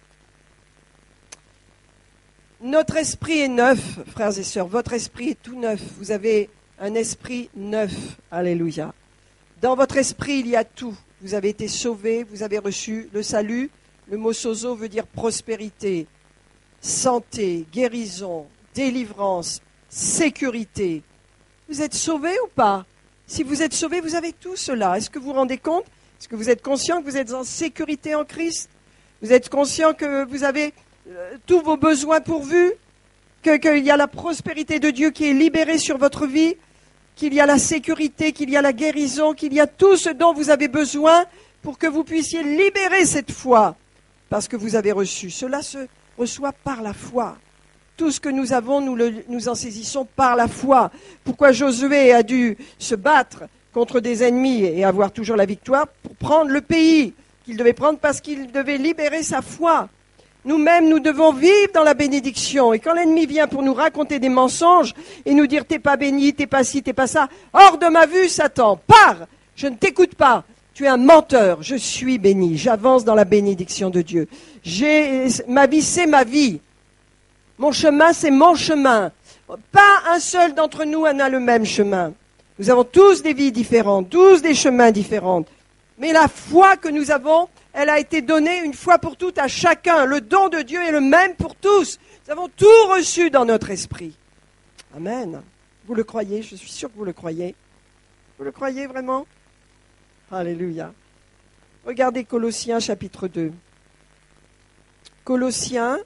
Notre esprit est neuf, frères et sœurs. Votre esprit est tout neuf. Vous avez un esprit neuf. Alléluia. Dans votre esprit, il y a tout. Vous avez été sauvés, vous avez reçu le salut. Le mot sozo veut dire prospérité, santé, guérison, délivrance, sécurité. Vous êtes sauvés ou pas? Si vous êtes sauvés, vous avez tout cela. Est-ce que vous vous rendez compte? Est-ce que vous êtes conscient que vous êtes en sécurité en Christ? Vous êtes conscient que vous avez euh, tous vos besoins pourvus? Que, qu'il y a la prospérité de Dieu qui est libérée sur votre vie? Qu'il y a la sécurité, qu'il y a la guérison, qu'il y a tout ce dont vous avez besoin pour que vous puissiez libérer cette foi? Parce que vous avez reçu. Cela se reçoit par la foi. Tout ce que nous avons, nous, le, nous en saisissons par la foi. Pourquoi Josué a dû se battre contre des ennemis et avoir toujours la victoire pour prendre le pays qu'il devait prendre parce qu'il devait libérer sa foi. Nous-mêmes, nous devons vivre dans la bénédiction. Et quand l'ennemi vient pour nous raconter des mensonges et nous dire « t'es pas béni, t'es pas ci, t'es pas ça », hors de ma vue, Satan, pars, je ne t'écoute pas. Tu es un menteur, je suis béni, j'avance dans la bénédiction de Dieu. J'ai, ma vie, c'est ma vie. Mon chemin, c'est mon chemin. Pas un seul d'entre nous n'a le même chemin. Nous avons tous des vies différentes, tous des chemins différents. Mais la foi que nous avons, elle a été donnée une fois pour toutes à chacun. Le don de Dieu est le même pour tous. Nous avons tout reçu dans notre esprit. Amen. Vous le croyez? Je suis sûr que vous le croyez. Vous le croyez vraiment? Alléluia. Regardez Colossiens chapitre deux. Colossiens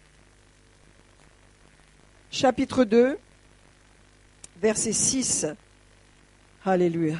chapitre deux, verset six. Alléluia.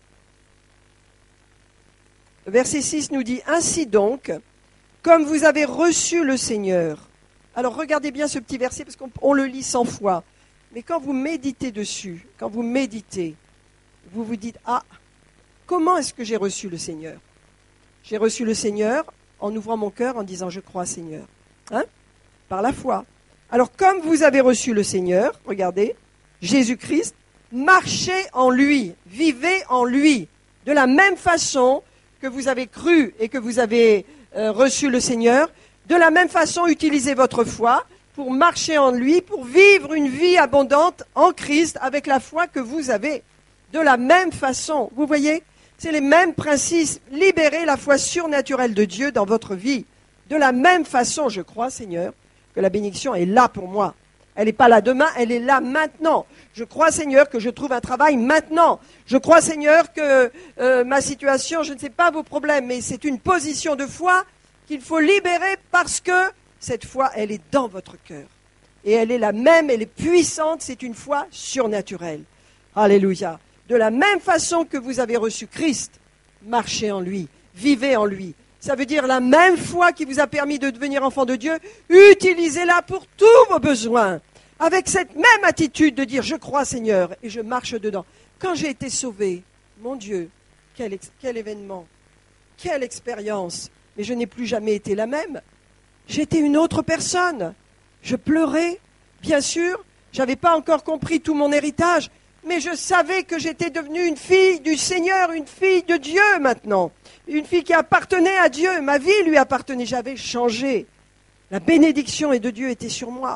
Verset six nous dit « Ainsi donc, comme vous avez reçu le Seigneur ». Alors regardez bien ce petit verset parce qu'on on le lit cent fois. Mais quand vous méditez dessus, quand vous méditez, vous vous dites « Ah, comment est-ce que j'ai reçu le Seigneur ?» J'ai reçu le Seigneur en ouvrant mon cœur, en disant « Je crois, Seigneur ». Hein? Par la foi. Alors comme vous avez reçu le Seigneur, regardez, Jésus-Christ, marchez en lui, vivez en lui, de la même façon que vous avez cru et que vous avez euh, reçu le Seigneur, de la même façon utilisez votre foi pour marcher en lui, pour vivre une vie abondante en Christ avec la foi que vous avez. De la même façon, vous voyez, c'est les mêmes principes, libérer la foi surnaturelle de Dieu dans votre vie. De la même façon, je crois, Seigneur, que la bénédiction est là pour moi. Elle n'est pas là demain, elle est là maintenant. Je crois, Seigneur, que je trouve un travail maintenant. Je crois, Seigneur, que euh, ma situation, je ne sais pas vos problèmes, mais c'est une position de foi qu'il faut libérer parce que cette foi, elle est dans votre cœur. Et elle est la même, elle est puissante, c'est une foi surnaturelle. Alléluia. De la même façon que vous avez reçu Christ, marchez en lui, vivez en lui. Ça veut dire la même foi qui vous a permis de devenir enfant de Dieu, utilisez-la pour tous vos besoins. Avec cette même attitude de dire, je crois Seigneur, et je marche dedans. Quand j'ai été sauvé, mon Dieu, quel, ex- quel événement, quelle expérience. Mais je n'ai plus jamais été la même. J'étais une autre personne. Je pleurais, bien sûr. Je n'avais pas encore compris tout mon héritage. Mais je savais que j'étais devenue une fille du Seigneur, une fille de Dieu maintenant. Une fille qui appartenait à Dieu. Ma vie lui appartenait. J'avais changé. La bénédiction de Dieu était sur moi.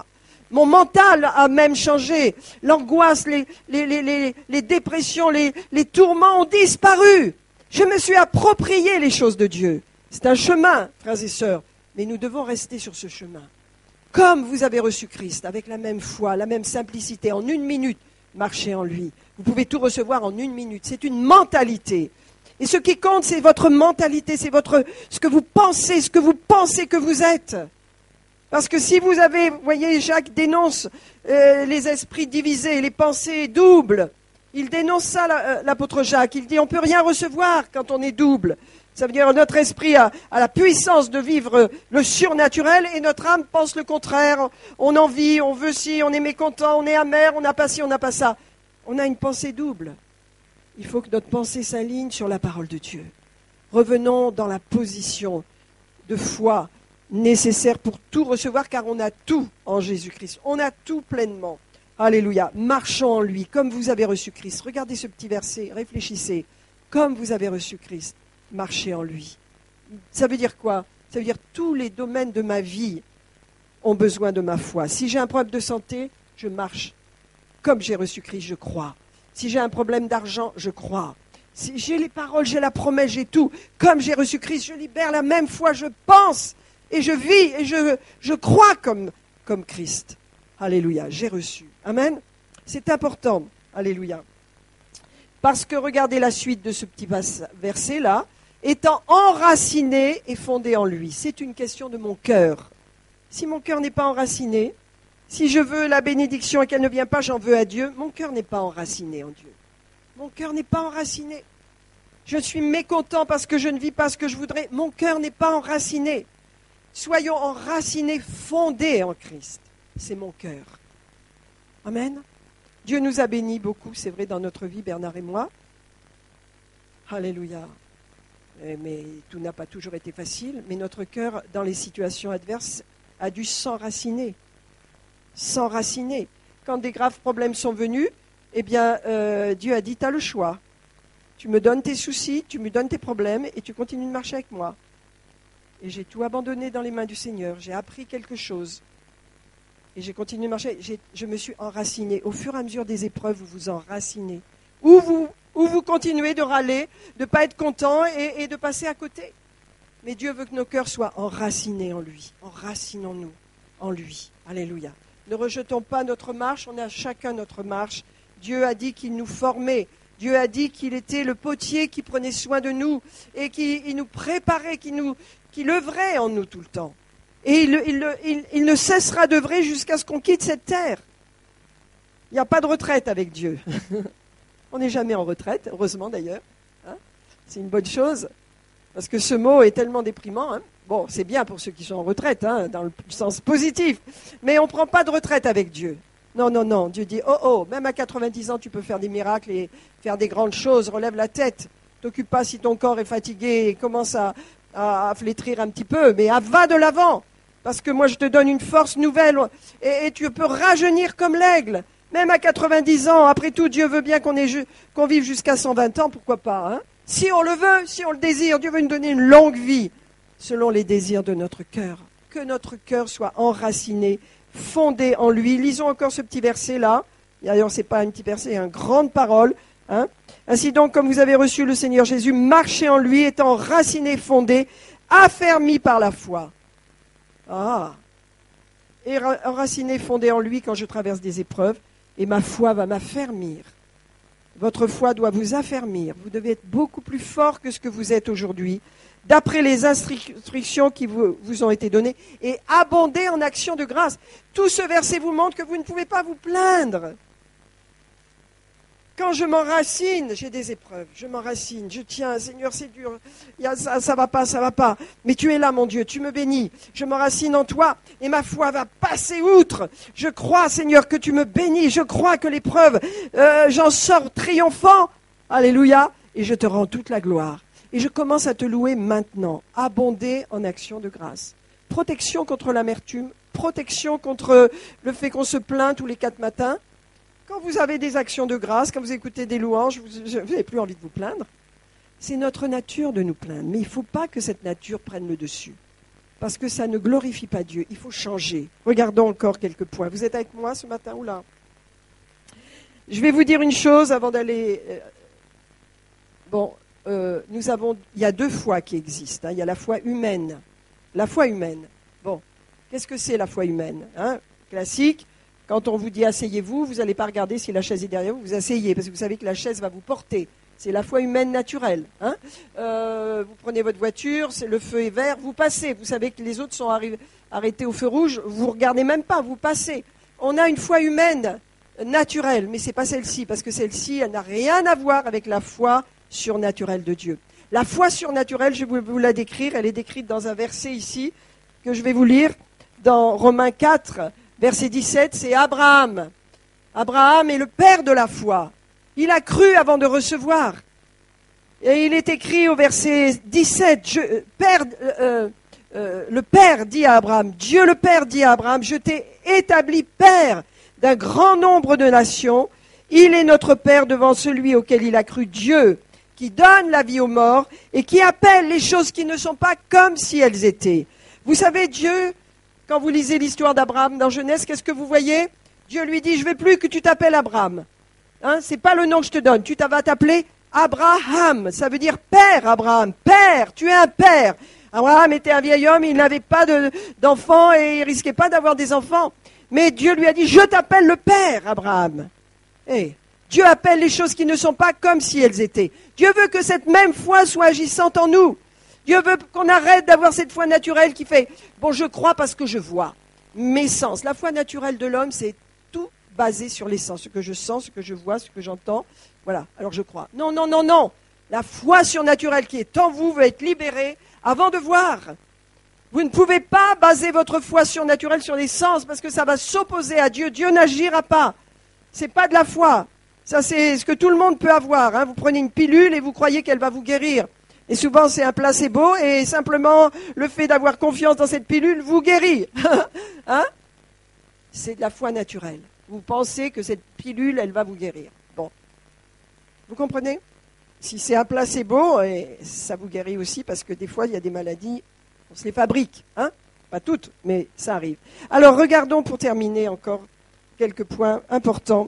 Mon mental a même changé. L'angoisse, les, les, les, les, les dépressions, les, les tourments ont disparu. Je me suis approprié les choses de Dieu. C'est un chemin, frères et sœurs, mais nous devons rester sur ce chemin. Comme vous avez reçu Christ, avec la même foi, la même simplicité, en une minute, marchez en lui. Vous pouvez tout recevoir en une minute. C'est une mentalité. Et ce qui compte, c'est votre mentalité, c'est votre, ce que vous pensez, ce que vous pensez que vous êtes. Parce que si vous avez, vous voyez, Jacques dénonce euh, les esprits divisés, les pensées doubles. Il dénonce ça, la, l'apôtre Jacques. Il dit, on ne peut rien recevoir quand on est double. Ça veut dire que notre esprit a, a la puissance de vivre le surnaturel et notre âme pense le contraire. On envie, on veut ci, on est mécontent, on est amer, on n'a pas ci, on n'a pas ça. On a une pensée double. Il faut que notre pensée s'aligne sur la parole de Dieu. Revenons dans la position de foi nécessaire pour tout recevoir, car on a tout en Jésus-Christ. On a tout pleinement. Alléluia. Marchons en lui, comme vous avez reçu Christ. Regardez ce petit verset, réfléchissez. Comme vous avez reçu Christ, marchez en lui. Ça veut dire quoi? Ça veut dire tous les domaines de ma vie ont besoin de ma foi. Si j'ai un problème de santé, je marche. Comme j'ai reçu Christ, je crois. Si j'ai un problème d'argent, je crois. Si j'ai les paroles, j'ai la promesse, j'ai tout. Comme j'ai reçu Christ, je libère la même foi, je pense et je vis et je, je crois comme, comme Christ. Alléluia, j'ai reçu. Amen. C'est important. Alléluia. Parce que regardez la suite de ce petit verset-là. Étant enraciné et fondé en lui. C'est une question de mon cœur. Si mon cœur n'est pas enraciné, si je veux la bénédiction et qu'elle ne vient pas, j'en veux à Dieu, mon cœur n'est pas enraciné en Dieu. Mon cœur n'est pas enraciné. Je suis mécontent parce que je ne vis pas ce que je voudrais. Mon cœur n'est pas enraciné. Soyons enracinés, fondés en Christ. C'est mon cœur. Amen. Dieu nous a bénis beaucoup, c'est vrai, dans notre vie, Bernard et moi. Alléluia. Mais tout n'a pas toujours été facile. Mais notre cœur, dans les situations adverses, a dû s'enraciner. S'enraciner. Quand des graves problèmes sont venus, eh bien, euh, Dieu a dit, tu as le choix. Tu me donnes tes soucis, tu me donnes tes problèmes et tu continues de marcher avec moi. Et j'ai tout abandonné dans les mains du Seigneur. J'ai appris quelque chose. Et j'ai continué de marcher. J'ai, je me suis enraciné. Au fur et à mesure des épreuves, vous vous enracinez. Ou vous, ou vous continuez de râler, de ne pas être content et, et de passer à côté. Mais Dieu veut que nos cœurs soient enracinés en lui. Enracinons-nous en lui. Alléluia. Ne rejetons pas notre marche. On a chacun notre marche. Dieu a dit qu'il nous formait. Dieu a dit qu'il était le potier qui prenait soin de nous et qui il nous préparait, qui, nous, qui œuvrait en nous tout le temps. Et il, il, il, il ne cessera d'œuvrer jusqu'à ce qu'on quitte cette terre. Il n'y a pas de retraite avec Dieu. On n'est jamais en retraite, heureusement d'ailleurs. Hein, c'est une bonne chose, parce que ce mot est tellement déprimant. Hein. Bon, c'est bien pour ceux qui sont en retraite, hein, dans le sens positif. Mais on ne prend pas de retraite avec Dieu. Non, non, non. Dieu dit, oh, oh, même à quatre-vingt-dix ans, tu peux faire des miracles et faire des grandes choses. Relève la tête. T'occupe pas si ton corps est fatigué et commence à, à, à flétrir un petit peu. Mais va de l'avant. Parce que moi, je te donne une force nouvelle. Et, et tu peux rajeunir comme l'aigle. Même à quatre-vingt-dix ans. Après tout, Dieu veut bien qu'on, ait, qu'on vive jusqu'à cent vingt ans. Pourquoi pas, hein? Si on le veut, si on le désire, Dieu veut nous donner une longue vie. Selon les désirs de notre cœur. Que notre cœur soit enraciné, fondé en lui. Lisons encore ce petit verset-là. D'ailleurs, ce n'est pas un petit verset, c'est une grande parole. Hein. Ainsi donc, comme vous avez reçu le Seigneur Jésus, marchez en lui, étant enraciné, fondé, affermi par la foi. Ah. Et enraciné, fondé en lui quand je traverse des épreuves, et ma foi va m'affermir. Votre foi doit vous affermir. Vous devez être beaucoup plus fort que ce que vous êtes aujourd'hui, d'après les instructions qui vous, vous ont été données, et abonder en actions de grâce. Tout ce verset vous montre que vous ne pouvez pas vous plaindre. Quand je m'enracine, j'ai des épreuves, je m'enracine, je tiens, Seigneur, c'est dur, il y a ça, ça va pas, ça va pas, mais tu es là, mon Dieu, tu me bénis, je m'enracine en toi, et ma foi va passer outre. Je crois, Seigneur, que tu me bénis, je crois que l'épreuve, euh, j'en sors triomphant, alléluia, et je te rends toute la gloire. Et je commence à te louer maintenant, abonder en actions de grâce. Protection contre l'amertume, protection contre le fait qu'on se plaint tous les quatre matins. Quand vous avez des actions de grâce, quand vous écoutez des louanges, vous n'avez plus envie de vous plaindre. C'est notre nature de nous plaindre, mais il ne faut pas que cette nature prenne le dessus. parce que ça ne glorifie pas Dieu. Il faut changer. Regardons encore quelques points. Vous êtes avec moi ce matin ou là? Je vais vous dire une chose avant d'aller... Bon, euh, nous avons... Il y a deux foi qui existent. Hein. Il y a la foi humaine. La foi humaine. Bon, qu'est-ce que c'est la foi humaine, hein? Classique, quand on vous dit asseyez-vous, vous n'allez pas regarder si la chaise est derrière vous, vous asseyez, parce que vous savez que la chaise va vous porter. C'est la foi humaine naturelle. Hein. Euh, vous prenez votre voiture, c'est, le feu est vert, vous passez. Vous savez que les autres sont arri- arrêtés au feu rouge, vous ne regardez même pas, vous passez. On a une foi humaine naturelle, mais ce n'est pas celle-ci, parce que celle-ci, elle n'a rien à voir avec la foi surnaturelle de Dieu. La foi surnaturelle, je vais vous la décrire, elle est décrite dans un verset ici, que je vais vous lire, dans Romains quatre, verset dix-sept, c'est Abraham. Abraham est le père de la foi. Il a cru avant de recevoir. Et il est écrit au verset dix-sept, je, père, euh, euh, le Père dit à Abraham, Dieu le Père dit à Abraham, je t'ai établi père d'un grand nombre de nations. Il est notre Père devant celui auquel il a cru, Dieu, qui donne la vie aux morts et qui appelle les choses qui ne sont pas comme si elles étaient. Vous savez, Dieu, quand vous lisez l'histoire d'Abraham dans Genèse, qu'est-ce que vous voyez? Dieu lui dit, je ne veux plus que tu t'appelles Abraham. Hein, ce n'est pas le nom que je te donne. Tu vas t'appeler Abraham. Ça veut dire père, Abraham. Père, tu es un père. Abraham était un vieil homme, il n'avait pas de, d'enfants et il ne risquait pas d'avoir des enfants. Mais Dieu lui a dit, je t'appelle le père, Abraham. Et Dieu appelle les choses qui ne sont pas comme si elles étaient. Dieu veut que cette même foi soit agissante en nous. Dieu veut qu'on arrête d'avoir cette foi naturelle qui fait, bon, je crois parce que je vois. Mes sens. La foi naturelle de l'homme, c'est tout basé sur les sens. Ce que je sens, ce que je vois, ce que j'entends. Voilà, alors je crois. Non, non, non, non. La foi surnaturelle qui est en vous veut être libérée avant de voir. Vous ne pouvez pas baser votre foi surnaturelle sur les sens parce que ça va s'opposer à Dieu. Dieu n'agira pas. Ce n'est pas de la foi. Ça, c'est ce que tout le monde peut avoir. Hein. Vous prenez une pilule et vous croyez qu'elle va vous guérir. Et souvent, c'est un placebo et simplement, le fait d'avoir confiance dans cette pilule vous guérit. Hein? C'est de la foi naturelle. Vous pensez que cette pilule, elle va vous guérir. Bon. Vous comprenez? Si c'est un placebo, et ça vous guérit aussi parce que des fois, il y a des maladies, on se les fabrique. Hein? Pas toutes, mais ça arrive. Alors, regardons pour terminer encore quelques points importants.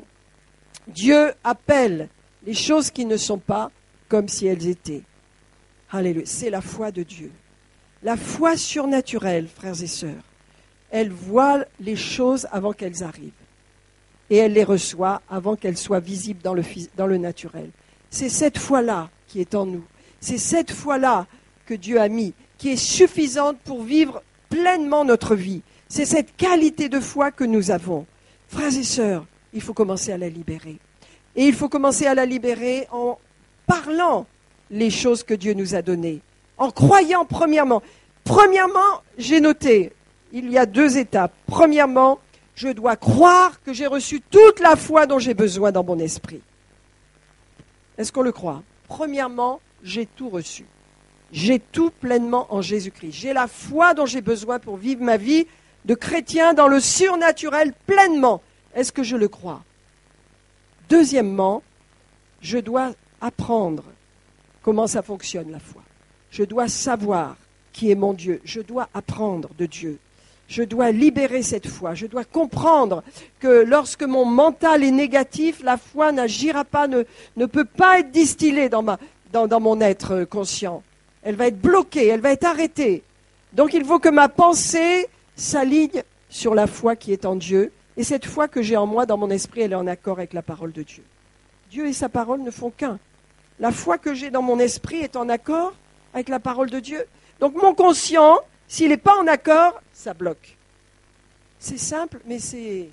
Dieu appelle les choses qui ne sont pas comme si elles étaient. Alléluia, c'est la foi de Dieu. La foi surnaturelle, frères et sœurs, elle voit les choses avant qu'elles arrivent. Et elle les reçoit avant qu'elles soient visibles dans le, dans le naturel. C'est cette foi-là qui est en nous. C'est cette foi-là que Dieu a mis, qui est suffisante pour vivre pleinement notre vie. C'est cette qualité de foi que nous avons. Frères et sœurs, il faut commencer à la libérer. Et il faut commencer à la libérer en parlant les choses que Dieu nous a données. En croyant premièrement. Premièrement, j'ai noté, il y a deux étapes. Premièrement, je dois croire que j'ai reçu toute la foi dont j'ai besoin dans mon esprit. Est-ce qu'on le croit? Premièrement, j'ai tout reçu. J'ai tout pleinement en Jésus-Christ. J'ai la foi dont j'ai besoin pour vivre ma vie de chrétien dans le surnaturel pleinement. Est-ce que je le crois? Deuxièmement, je dois apprendre comment ça fonctionne la foi. Je dois savoir qui est mon Dieu. Je dois apprendre de Dieu. Je dois libérer cette foi. Je dois comprendre que lorsque mon mental est négatif, la foi n'agira pas, ne, ne peut pas être distillée dans, ma, dans, dans mon être conscient. Elle va être bloquée, elle va être arrêtée. Donc il faut que ma pensée s'aligne sur la foi qui est en Dieu. Et cette foi que j'ai en moi, dans mon esprit, elle est en accord avec la parole de Dieu. Dieu et sa parole ne font qu'un. La foi que j'ai dans mon esprit est en accord avec la parole de Dieu. Donc mon conscient, s'il n'est pas en accord, ça bloque. C'est simple, mais c'est,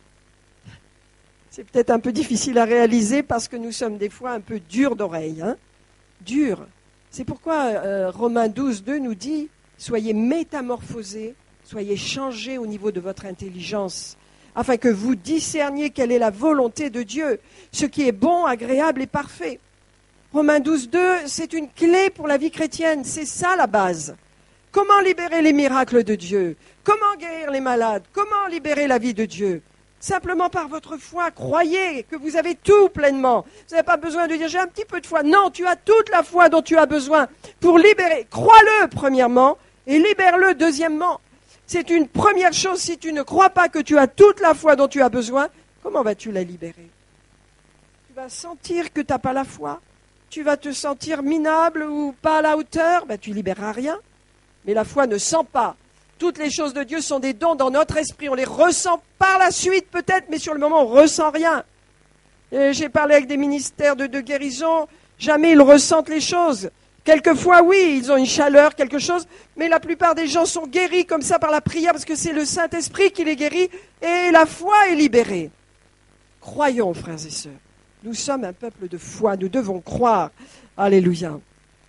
c'est peut-être un peu difficile à réaliser parce que nous sommes des fois un peu durs d'oreille. Hein? Durs. C'est pourquoi euh, Romains douze, deux nous dit « Soyez métamorphosés, soyez changés au niveau de votre intelligence, afin que vous discerniez quelle est la volonté de Dieu, ce qui est bon, agréable et parfait. » Romains douze, deux, c'est une clé pour la vie chrétienne, c'est ça la base. Comment libérer les miracles de Dieu? Comment guérir les malades? Comment libérer la vie de Dieu? Simplement par votre foi, croyez que vous avez tout pleinement. Vous n'avez pas besoin de dire j'ai un petit peu de foi. Non, tu as toute la foi dont tu as besoin pour libérer. Crois-le premièrement Et libère-le, deuxièmement. C'est une première chose, si tu ne crois pas que tu as toute la foi dont tu as besoin, comment vas-tu la libérer? Tu vas sentir que tu n'as pas la foi. Tu vas te sentir minable ou pas à la hauteur, ben, tu ne libéreras rien. Mais la foi ne sent pas. Toutes les choses de Dieu sont des dons dans notre esprit. On les ressent par la suite peut-être, mais sur le moment, on ne ressent rien. Et j'ai parlé avec des ministères de, de guérison, jamais ils ressentent les choses. Quelquefois, oui, ils ont une chaleur, quelque chose, mais la plupart des gens sont guéris comme ça par la prière, parce que c'est le Saint-Esprit qui les guérit, et la foi est libérée. Croyons, frères et sœurs. Nous sommes un peuple de foi, nous devons croire. Alléluia.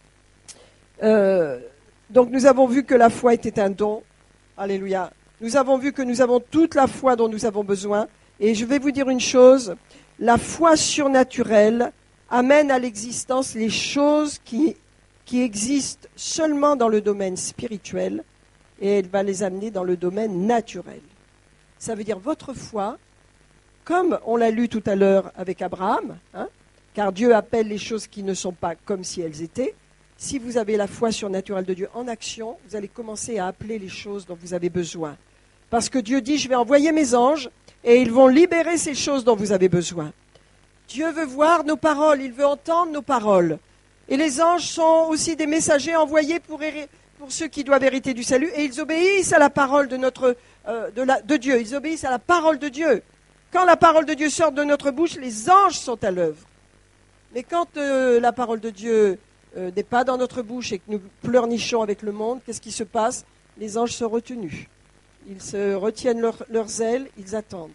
Euh, donc nous avons vu que la foi était un don. Alléluia. Nous avons vu que nous avons toute la foi dont nous avons besoin. Et je vais vous dire une chose, la foi surnaturelle amène à l'existence les choses qui, qui existent seulement dans le domaine spirituel, et elle va les amener dans le domaine naturel. Ça veut dire votre foi, comme on l'a lu tout à l'heure avec Abraham, hein, car Dieu appelle les choses qui ne sont pas comme si elles étaient. Si vous avez la foi surnaturelle de Dieu en action, vous allez commencer à appeler les choses dont vous avez besoin. Parce que Dieu dit, je vais envoyer mes anges et ils vont libérer ces choses dont vous avez besoin. Dieu veut voir nos paroles, il veut entendre nos paroles. Et les anges sont aussi des messagers envoyés pour, pour ceux qui doivent hériter du salut. Et ils obéissent à la parole de, notre, euh, de, la, de Dieu, ils obéissent à la parole de Dieu. Quand la parole de Dieu sort de notre bouche, les anges sont à l'œuvre. Mais quand euh, la parole de Dieu euh, n'est pas dans notre bouche et que nous pleurnichons avec le monde, qu'est-ce qui se passe? Les anges sont retenus. Ils se retiennent leur, leurs ailes, ils attendent.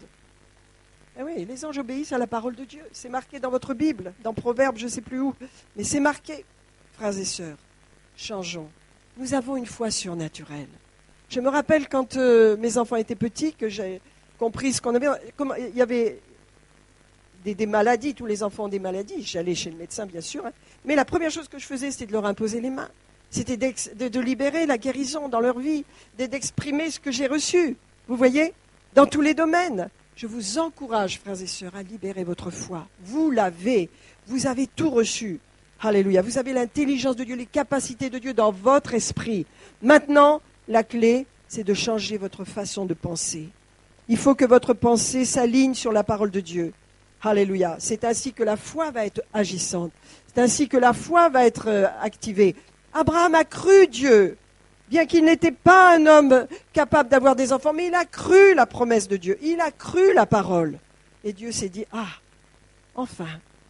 Eh oui, les anges obéissent à la parole de Dieu. C'est marqué dans votre Bible, dans Proverbes, je ne sais plus où. Mais c'est marqué. Frères et sœurs, changeons. Nous avons une foi surnaturelle. Je me rappelle quand euh, mes enfants étaient petits, que j'ai compris ce qu'on avait. Comme, il y avait des, des maladies, tous les enfants ont des maladies. J'allais chez le médecin, bien sûr. Hein. Mais la première chose que je faisais, c'était de leur imposer les mains. C'était de, de libérer la guérison dans leur vie, d'exprimer ce que j'ai reçu. Vous voyez, dans tous les domaines. Je vous encourage, frères et sœurs, à libérer votre foi. Vous l'avez. Vous avez tout reçu. Alléluia. Vous avez l'intelligence de Dieu, les capacités de Dieu dans votre esprit. Maintenant, la clé, c'est de changer votre façon de penser. Il faut que votre pensée s'aligne sur la parole de Dieu. Alléluia. C'est ainsi que la foi va être agissante. C'est ainsi que la foi va être euh, activée. Abraham a cru Dieu. Bien qu'il n'était pas un homme capable d'avoir des enfants, mais il a cru la promesse de Dieu. Il a cru la parole. Et Dieu s'est dit, ah, enfin,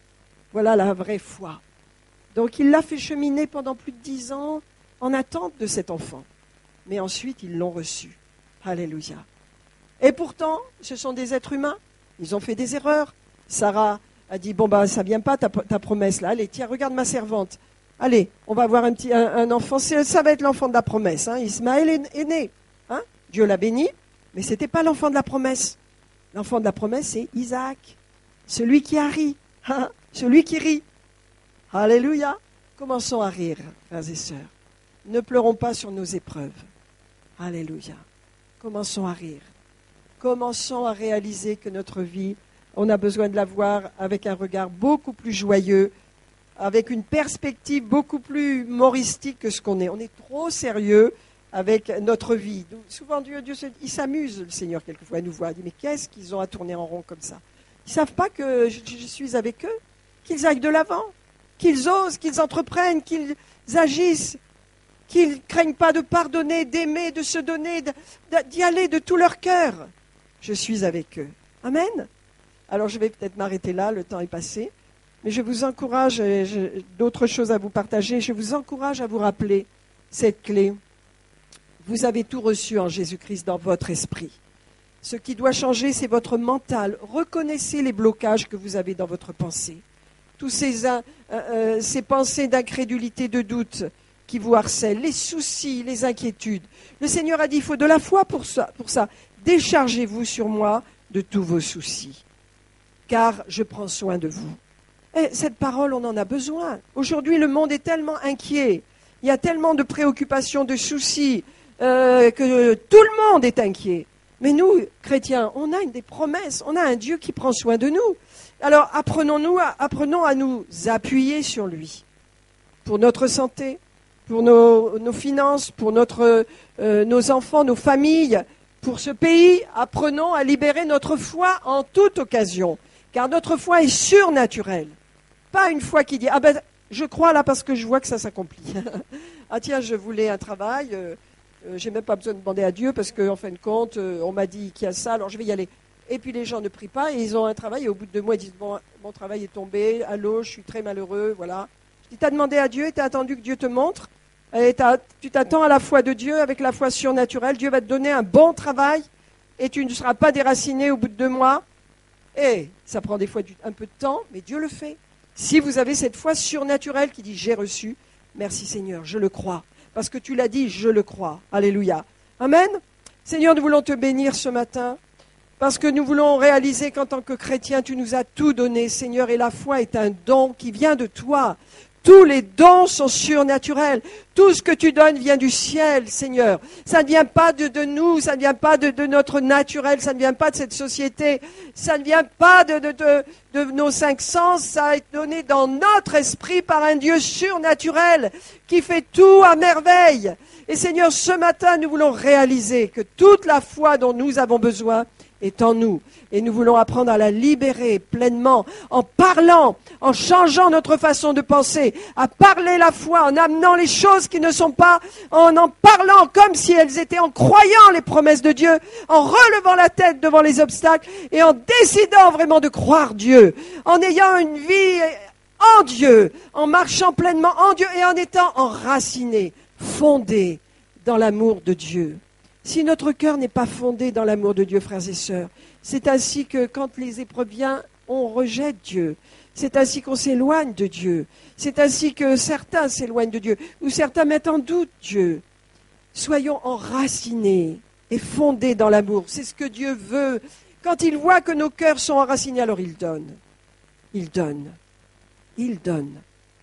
voilà la vraie foi. Donc il l'a fait cheminer pendant plus de dix ans en attente de cet enfant. Mais ensuite, ils l'ont reçu. Alléluia. Et pourtant, ce sont des êtres humains. Ils ont fait des erreurs. Sarah a dit, bon, bah, ça ne vient pas ta, ta promesse là. Allez, tiens, regarde ma servante. Allez, on va avoir un petit un, un enfant, ça va être l'enfant de la promesse. Hein. Ismaël est, est né. Hein. Dieu l'a béni, mais ce n'était pas l'enfant de la promesse. L'enfant de la promesse, c'est Isaac, celui qui a ri, hein. Celui qui rit. Alléluia. Commençons à rire, frères et sœurs. Ne pleurons pas sur nos épreuves. Alléluia. Commençons à rire. Commençons à réaliser que notre vie, on a besoin de la voir avec un regard beaucoup plus joyeux, avec une perspective beaucoup plus humoristique que ce qu'on est. On est trop sérieux avec notre vie. Donc, souvent, Dieu, Dieu il s'amuse, le Seigneur, quelquefois, il nous voit. Il dit, mais qu'est-ce qu'ils ont à tourner en rond comme ça? Ils ne savent pas que je, je suis avec eux, qu'ils aillent de l'avant, qu'ils osent, qu'ils entreprennent, qu'ils agissent, qu'ils ne craignent pas de pardonner, d'aimer, de se donner, d'y aller de tout leur cœur. Je suis avec eux. Amen. Alors, je vais peut-être m'arrêter là, le temps est passé. Mais je vous encourage, j'ai d'autres choses à vous partager, je vous encourage à vous rappeler cette clé. Vous avez tout reçu en Jésus-Christ dans votre esprit. Ce qui doit changer, c'est votre mental. Reconnaissez les blocages que vous avez dans votre pensée. Tous ces, euh, euh, ces pensées d'incrédulité, de doute qui vous harcèlent, les soucis, les inquiétudes. Le Seigneur a dit, il faut de la foi pour ça. Pour ça. Déchargez-vous sur moi de tous vos soucis, car je prends soin de vous. Et cette parole, on en a besoin. Aujourd'hui, le monde est tellement inquiet. Il y a tellement de préoccupations, de soucis, euh, que tout le monde est inquiet. Mais nous, chrétiens, on a une des promesses. On a un Dieu qui prend soin de nous. Alors, apprenons-nous, à, apprenons à nous appuyer sur lui. Pour notre santé, pour nos, nos finances, pour notre, euh, nos enfants, nos familles, pour ce pays. Apprenons à libérer notre foi en toute occasion, car notre foi est surnaturelle. Pas une foi qui dit « Ah ben, je crois là parce que je vois que ça s'accomplit. » Ah tiens, je voulais un travail, euh, euh, j'ai même pas besoin de demander à Dieu parce qu'en fin de compte, euh, on m'a dit qu'il y a ça, alors je vais y aller. Et puis les gens ne prient pas et ils ont un travail et au bout de deux mois, ils disent « Bon, mon travail est tombé, allô, je suis très malheureux, voilà. » Je dis « T'as demandé à Dieu et t'as attendu que Dieu te montre et tu t'attends à la foi de Dieu avec la foi surnaturelle. Dieu va te donner un bon travail et tu ne seras pas déraciné au bout de deux mois. Et ça prend des fois du, un peu de temps, mais Dieu le fait. Si vous avez cette foi surnaturelle qui dit « J'ai reçu », merci Seigneur, je le crois. Parce que tu l'as dit, je le crois. Alléluia. Amen. Seigneur, nous voulons te bénir ce matin. Parce que nous voulons réaliser qu'en tant que chrétiens, tu nous as tout donné, Seigneur. Et la foi est un don qui vient de toi. Tous les dons sont surnaturels. Tout ce que tu donnes vient du ciel, Seigneur. Ça ne vient pas de, de nous, ça ne vient pas de, de notre naturel, ça ne vient pas de cette société, ça ne vient pas de, de, de, de nos cinq sens, ça a été donné dans notre esprit par un Dieu surnaturel qui fait tout à merveille. Et Seigneur, ce matin, nous voulons réaliser que toute la foi dont nous avons besoin est en nous. Et nous voulons apprendre à la libérer pleinement en parlant, en changeant notre façon de penser, à parler la foi, en amenant les choses qui ne sont pas, en en parlant comme si elles étaient, en croyant les promesses de Dieu, en relevant la tête devant les obstacles et en décidant vraiment de croire Dieu, en ayant une vie en Dieu, en marchant pleinement en Dieu et en étant enraciné, fondé dans l'amour de Dieu. Si notre cœur n'est pas fondé dans l'amour de Dieu, frères et sœurs, c'est ainsi que quand les épreuves viennent, on rejette Dieu. C'est ainsi qu'on s'éloigne de Dieu. C'est ainsi que certains s'éloignent de Dieu, ou certains mettent en doute Dieu. Soyons enracinés et fondés dans l'amour. C'est ce que Dieu veut. Quand il voit que nos cœurs sont enracinés, alors il donne. Il donne. Il donne.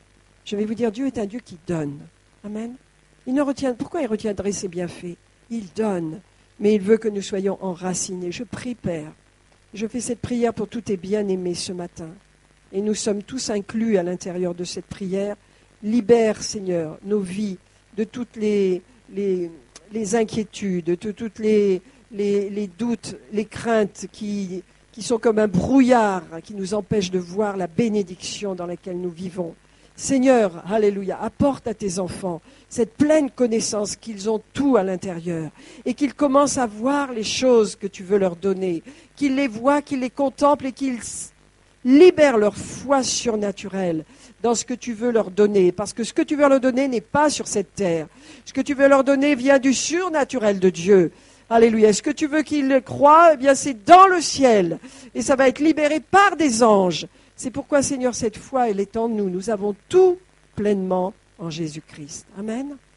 Je vais vous dire, Dieu est un Dieu qui donne. Amen. Il ne retient, pourquoi il retiendrait ses bienfaits? Il donne, mais il veut que nous soyons enracinés. Je prie, Père. Je fais cette prière pour tous tes bien-aimés ce matin. Et nous sommes tous inclus à l'intérieur de cette prière. Libère, Seigneur, nos vies de toutes les, les, les inquiétudes, de toutes les, les, les doutes, les craintes qui, qui sont comme un brouillard qui nous empêchent de voir la bénédiction dans laquelle nous vivons. Seigneur, alléluia, apporte à tes enfants cette pleine connaissance qu'ils ont tout à l'intérieur et qu'ils commencent à voir les choses que tu veux leur donner, qu'ils les voient, qu'ils les contemplent et qu'ils libèrent leur foi surnaturelle dans ce que tu veux leur donner. Parce que ce que tu veux leur donner n'est pas sur cette terre. Ce que tu veux leur donner vient du surnaturel de Dieu. Alléluia. Ce que tu veux qu'ils croient, eh bien c'est dans le ciel et ça va être libéré par des anges. C'est pourquoi, Seigneur, cette foi, elle est en nous. Nous avons tout pleinement en Jésus-Christ. Amen.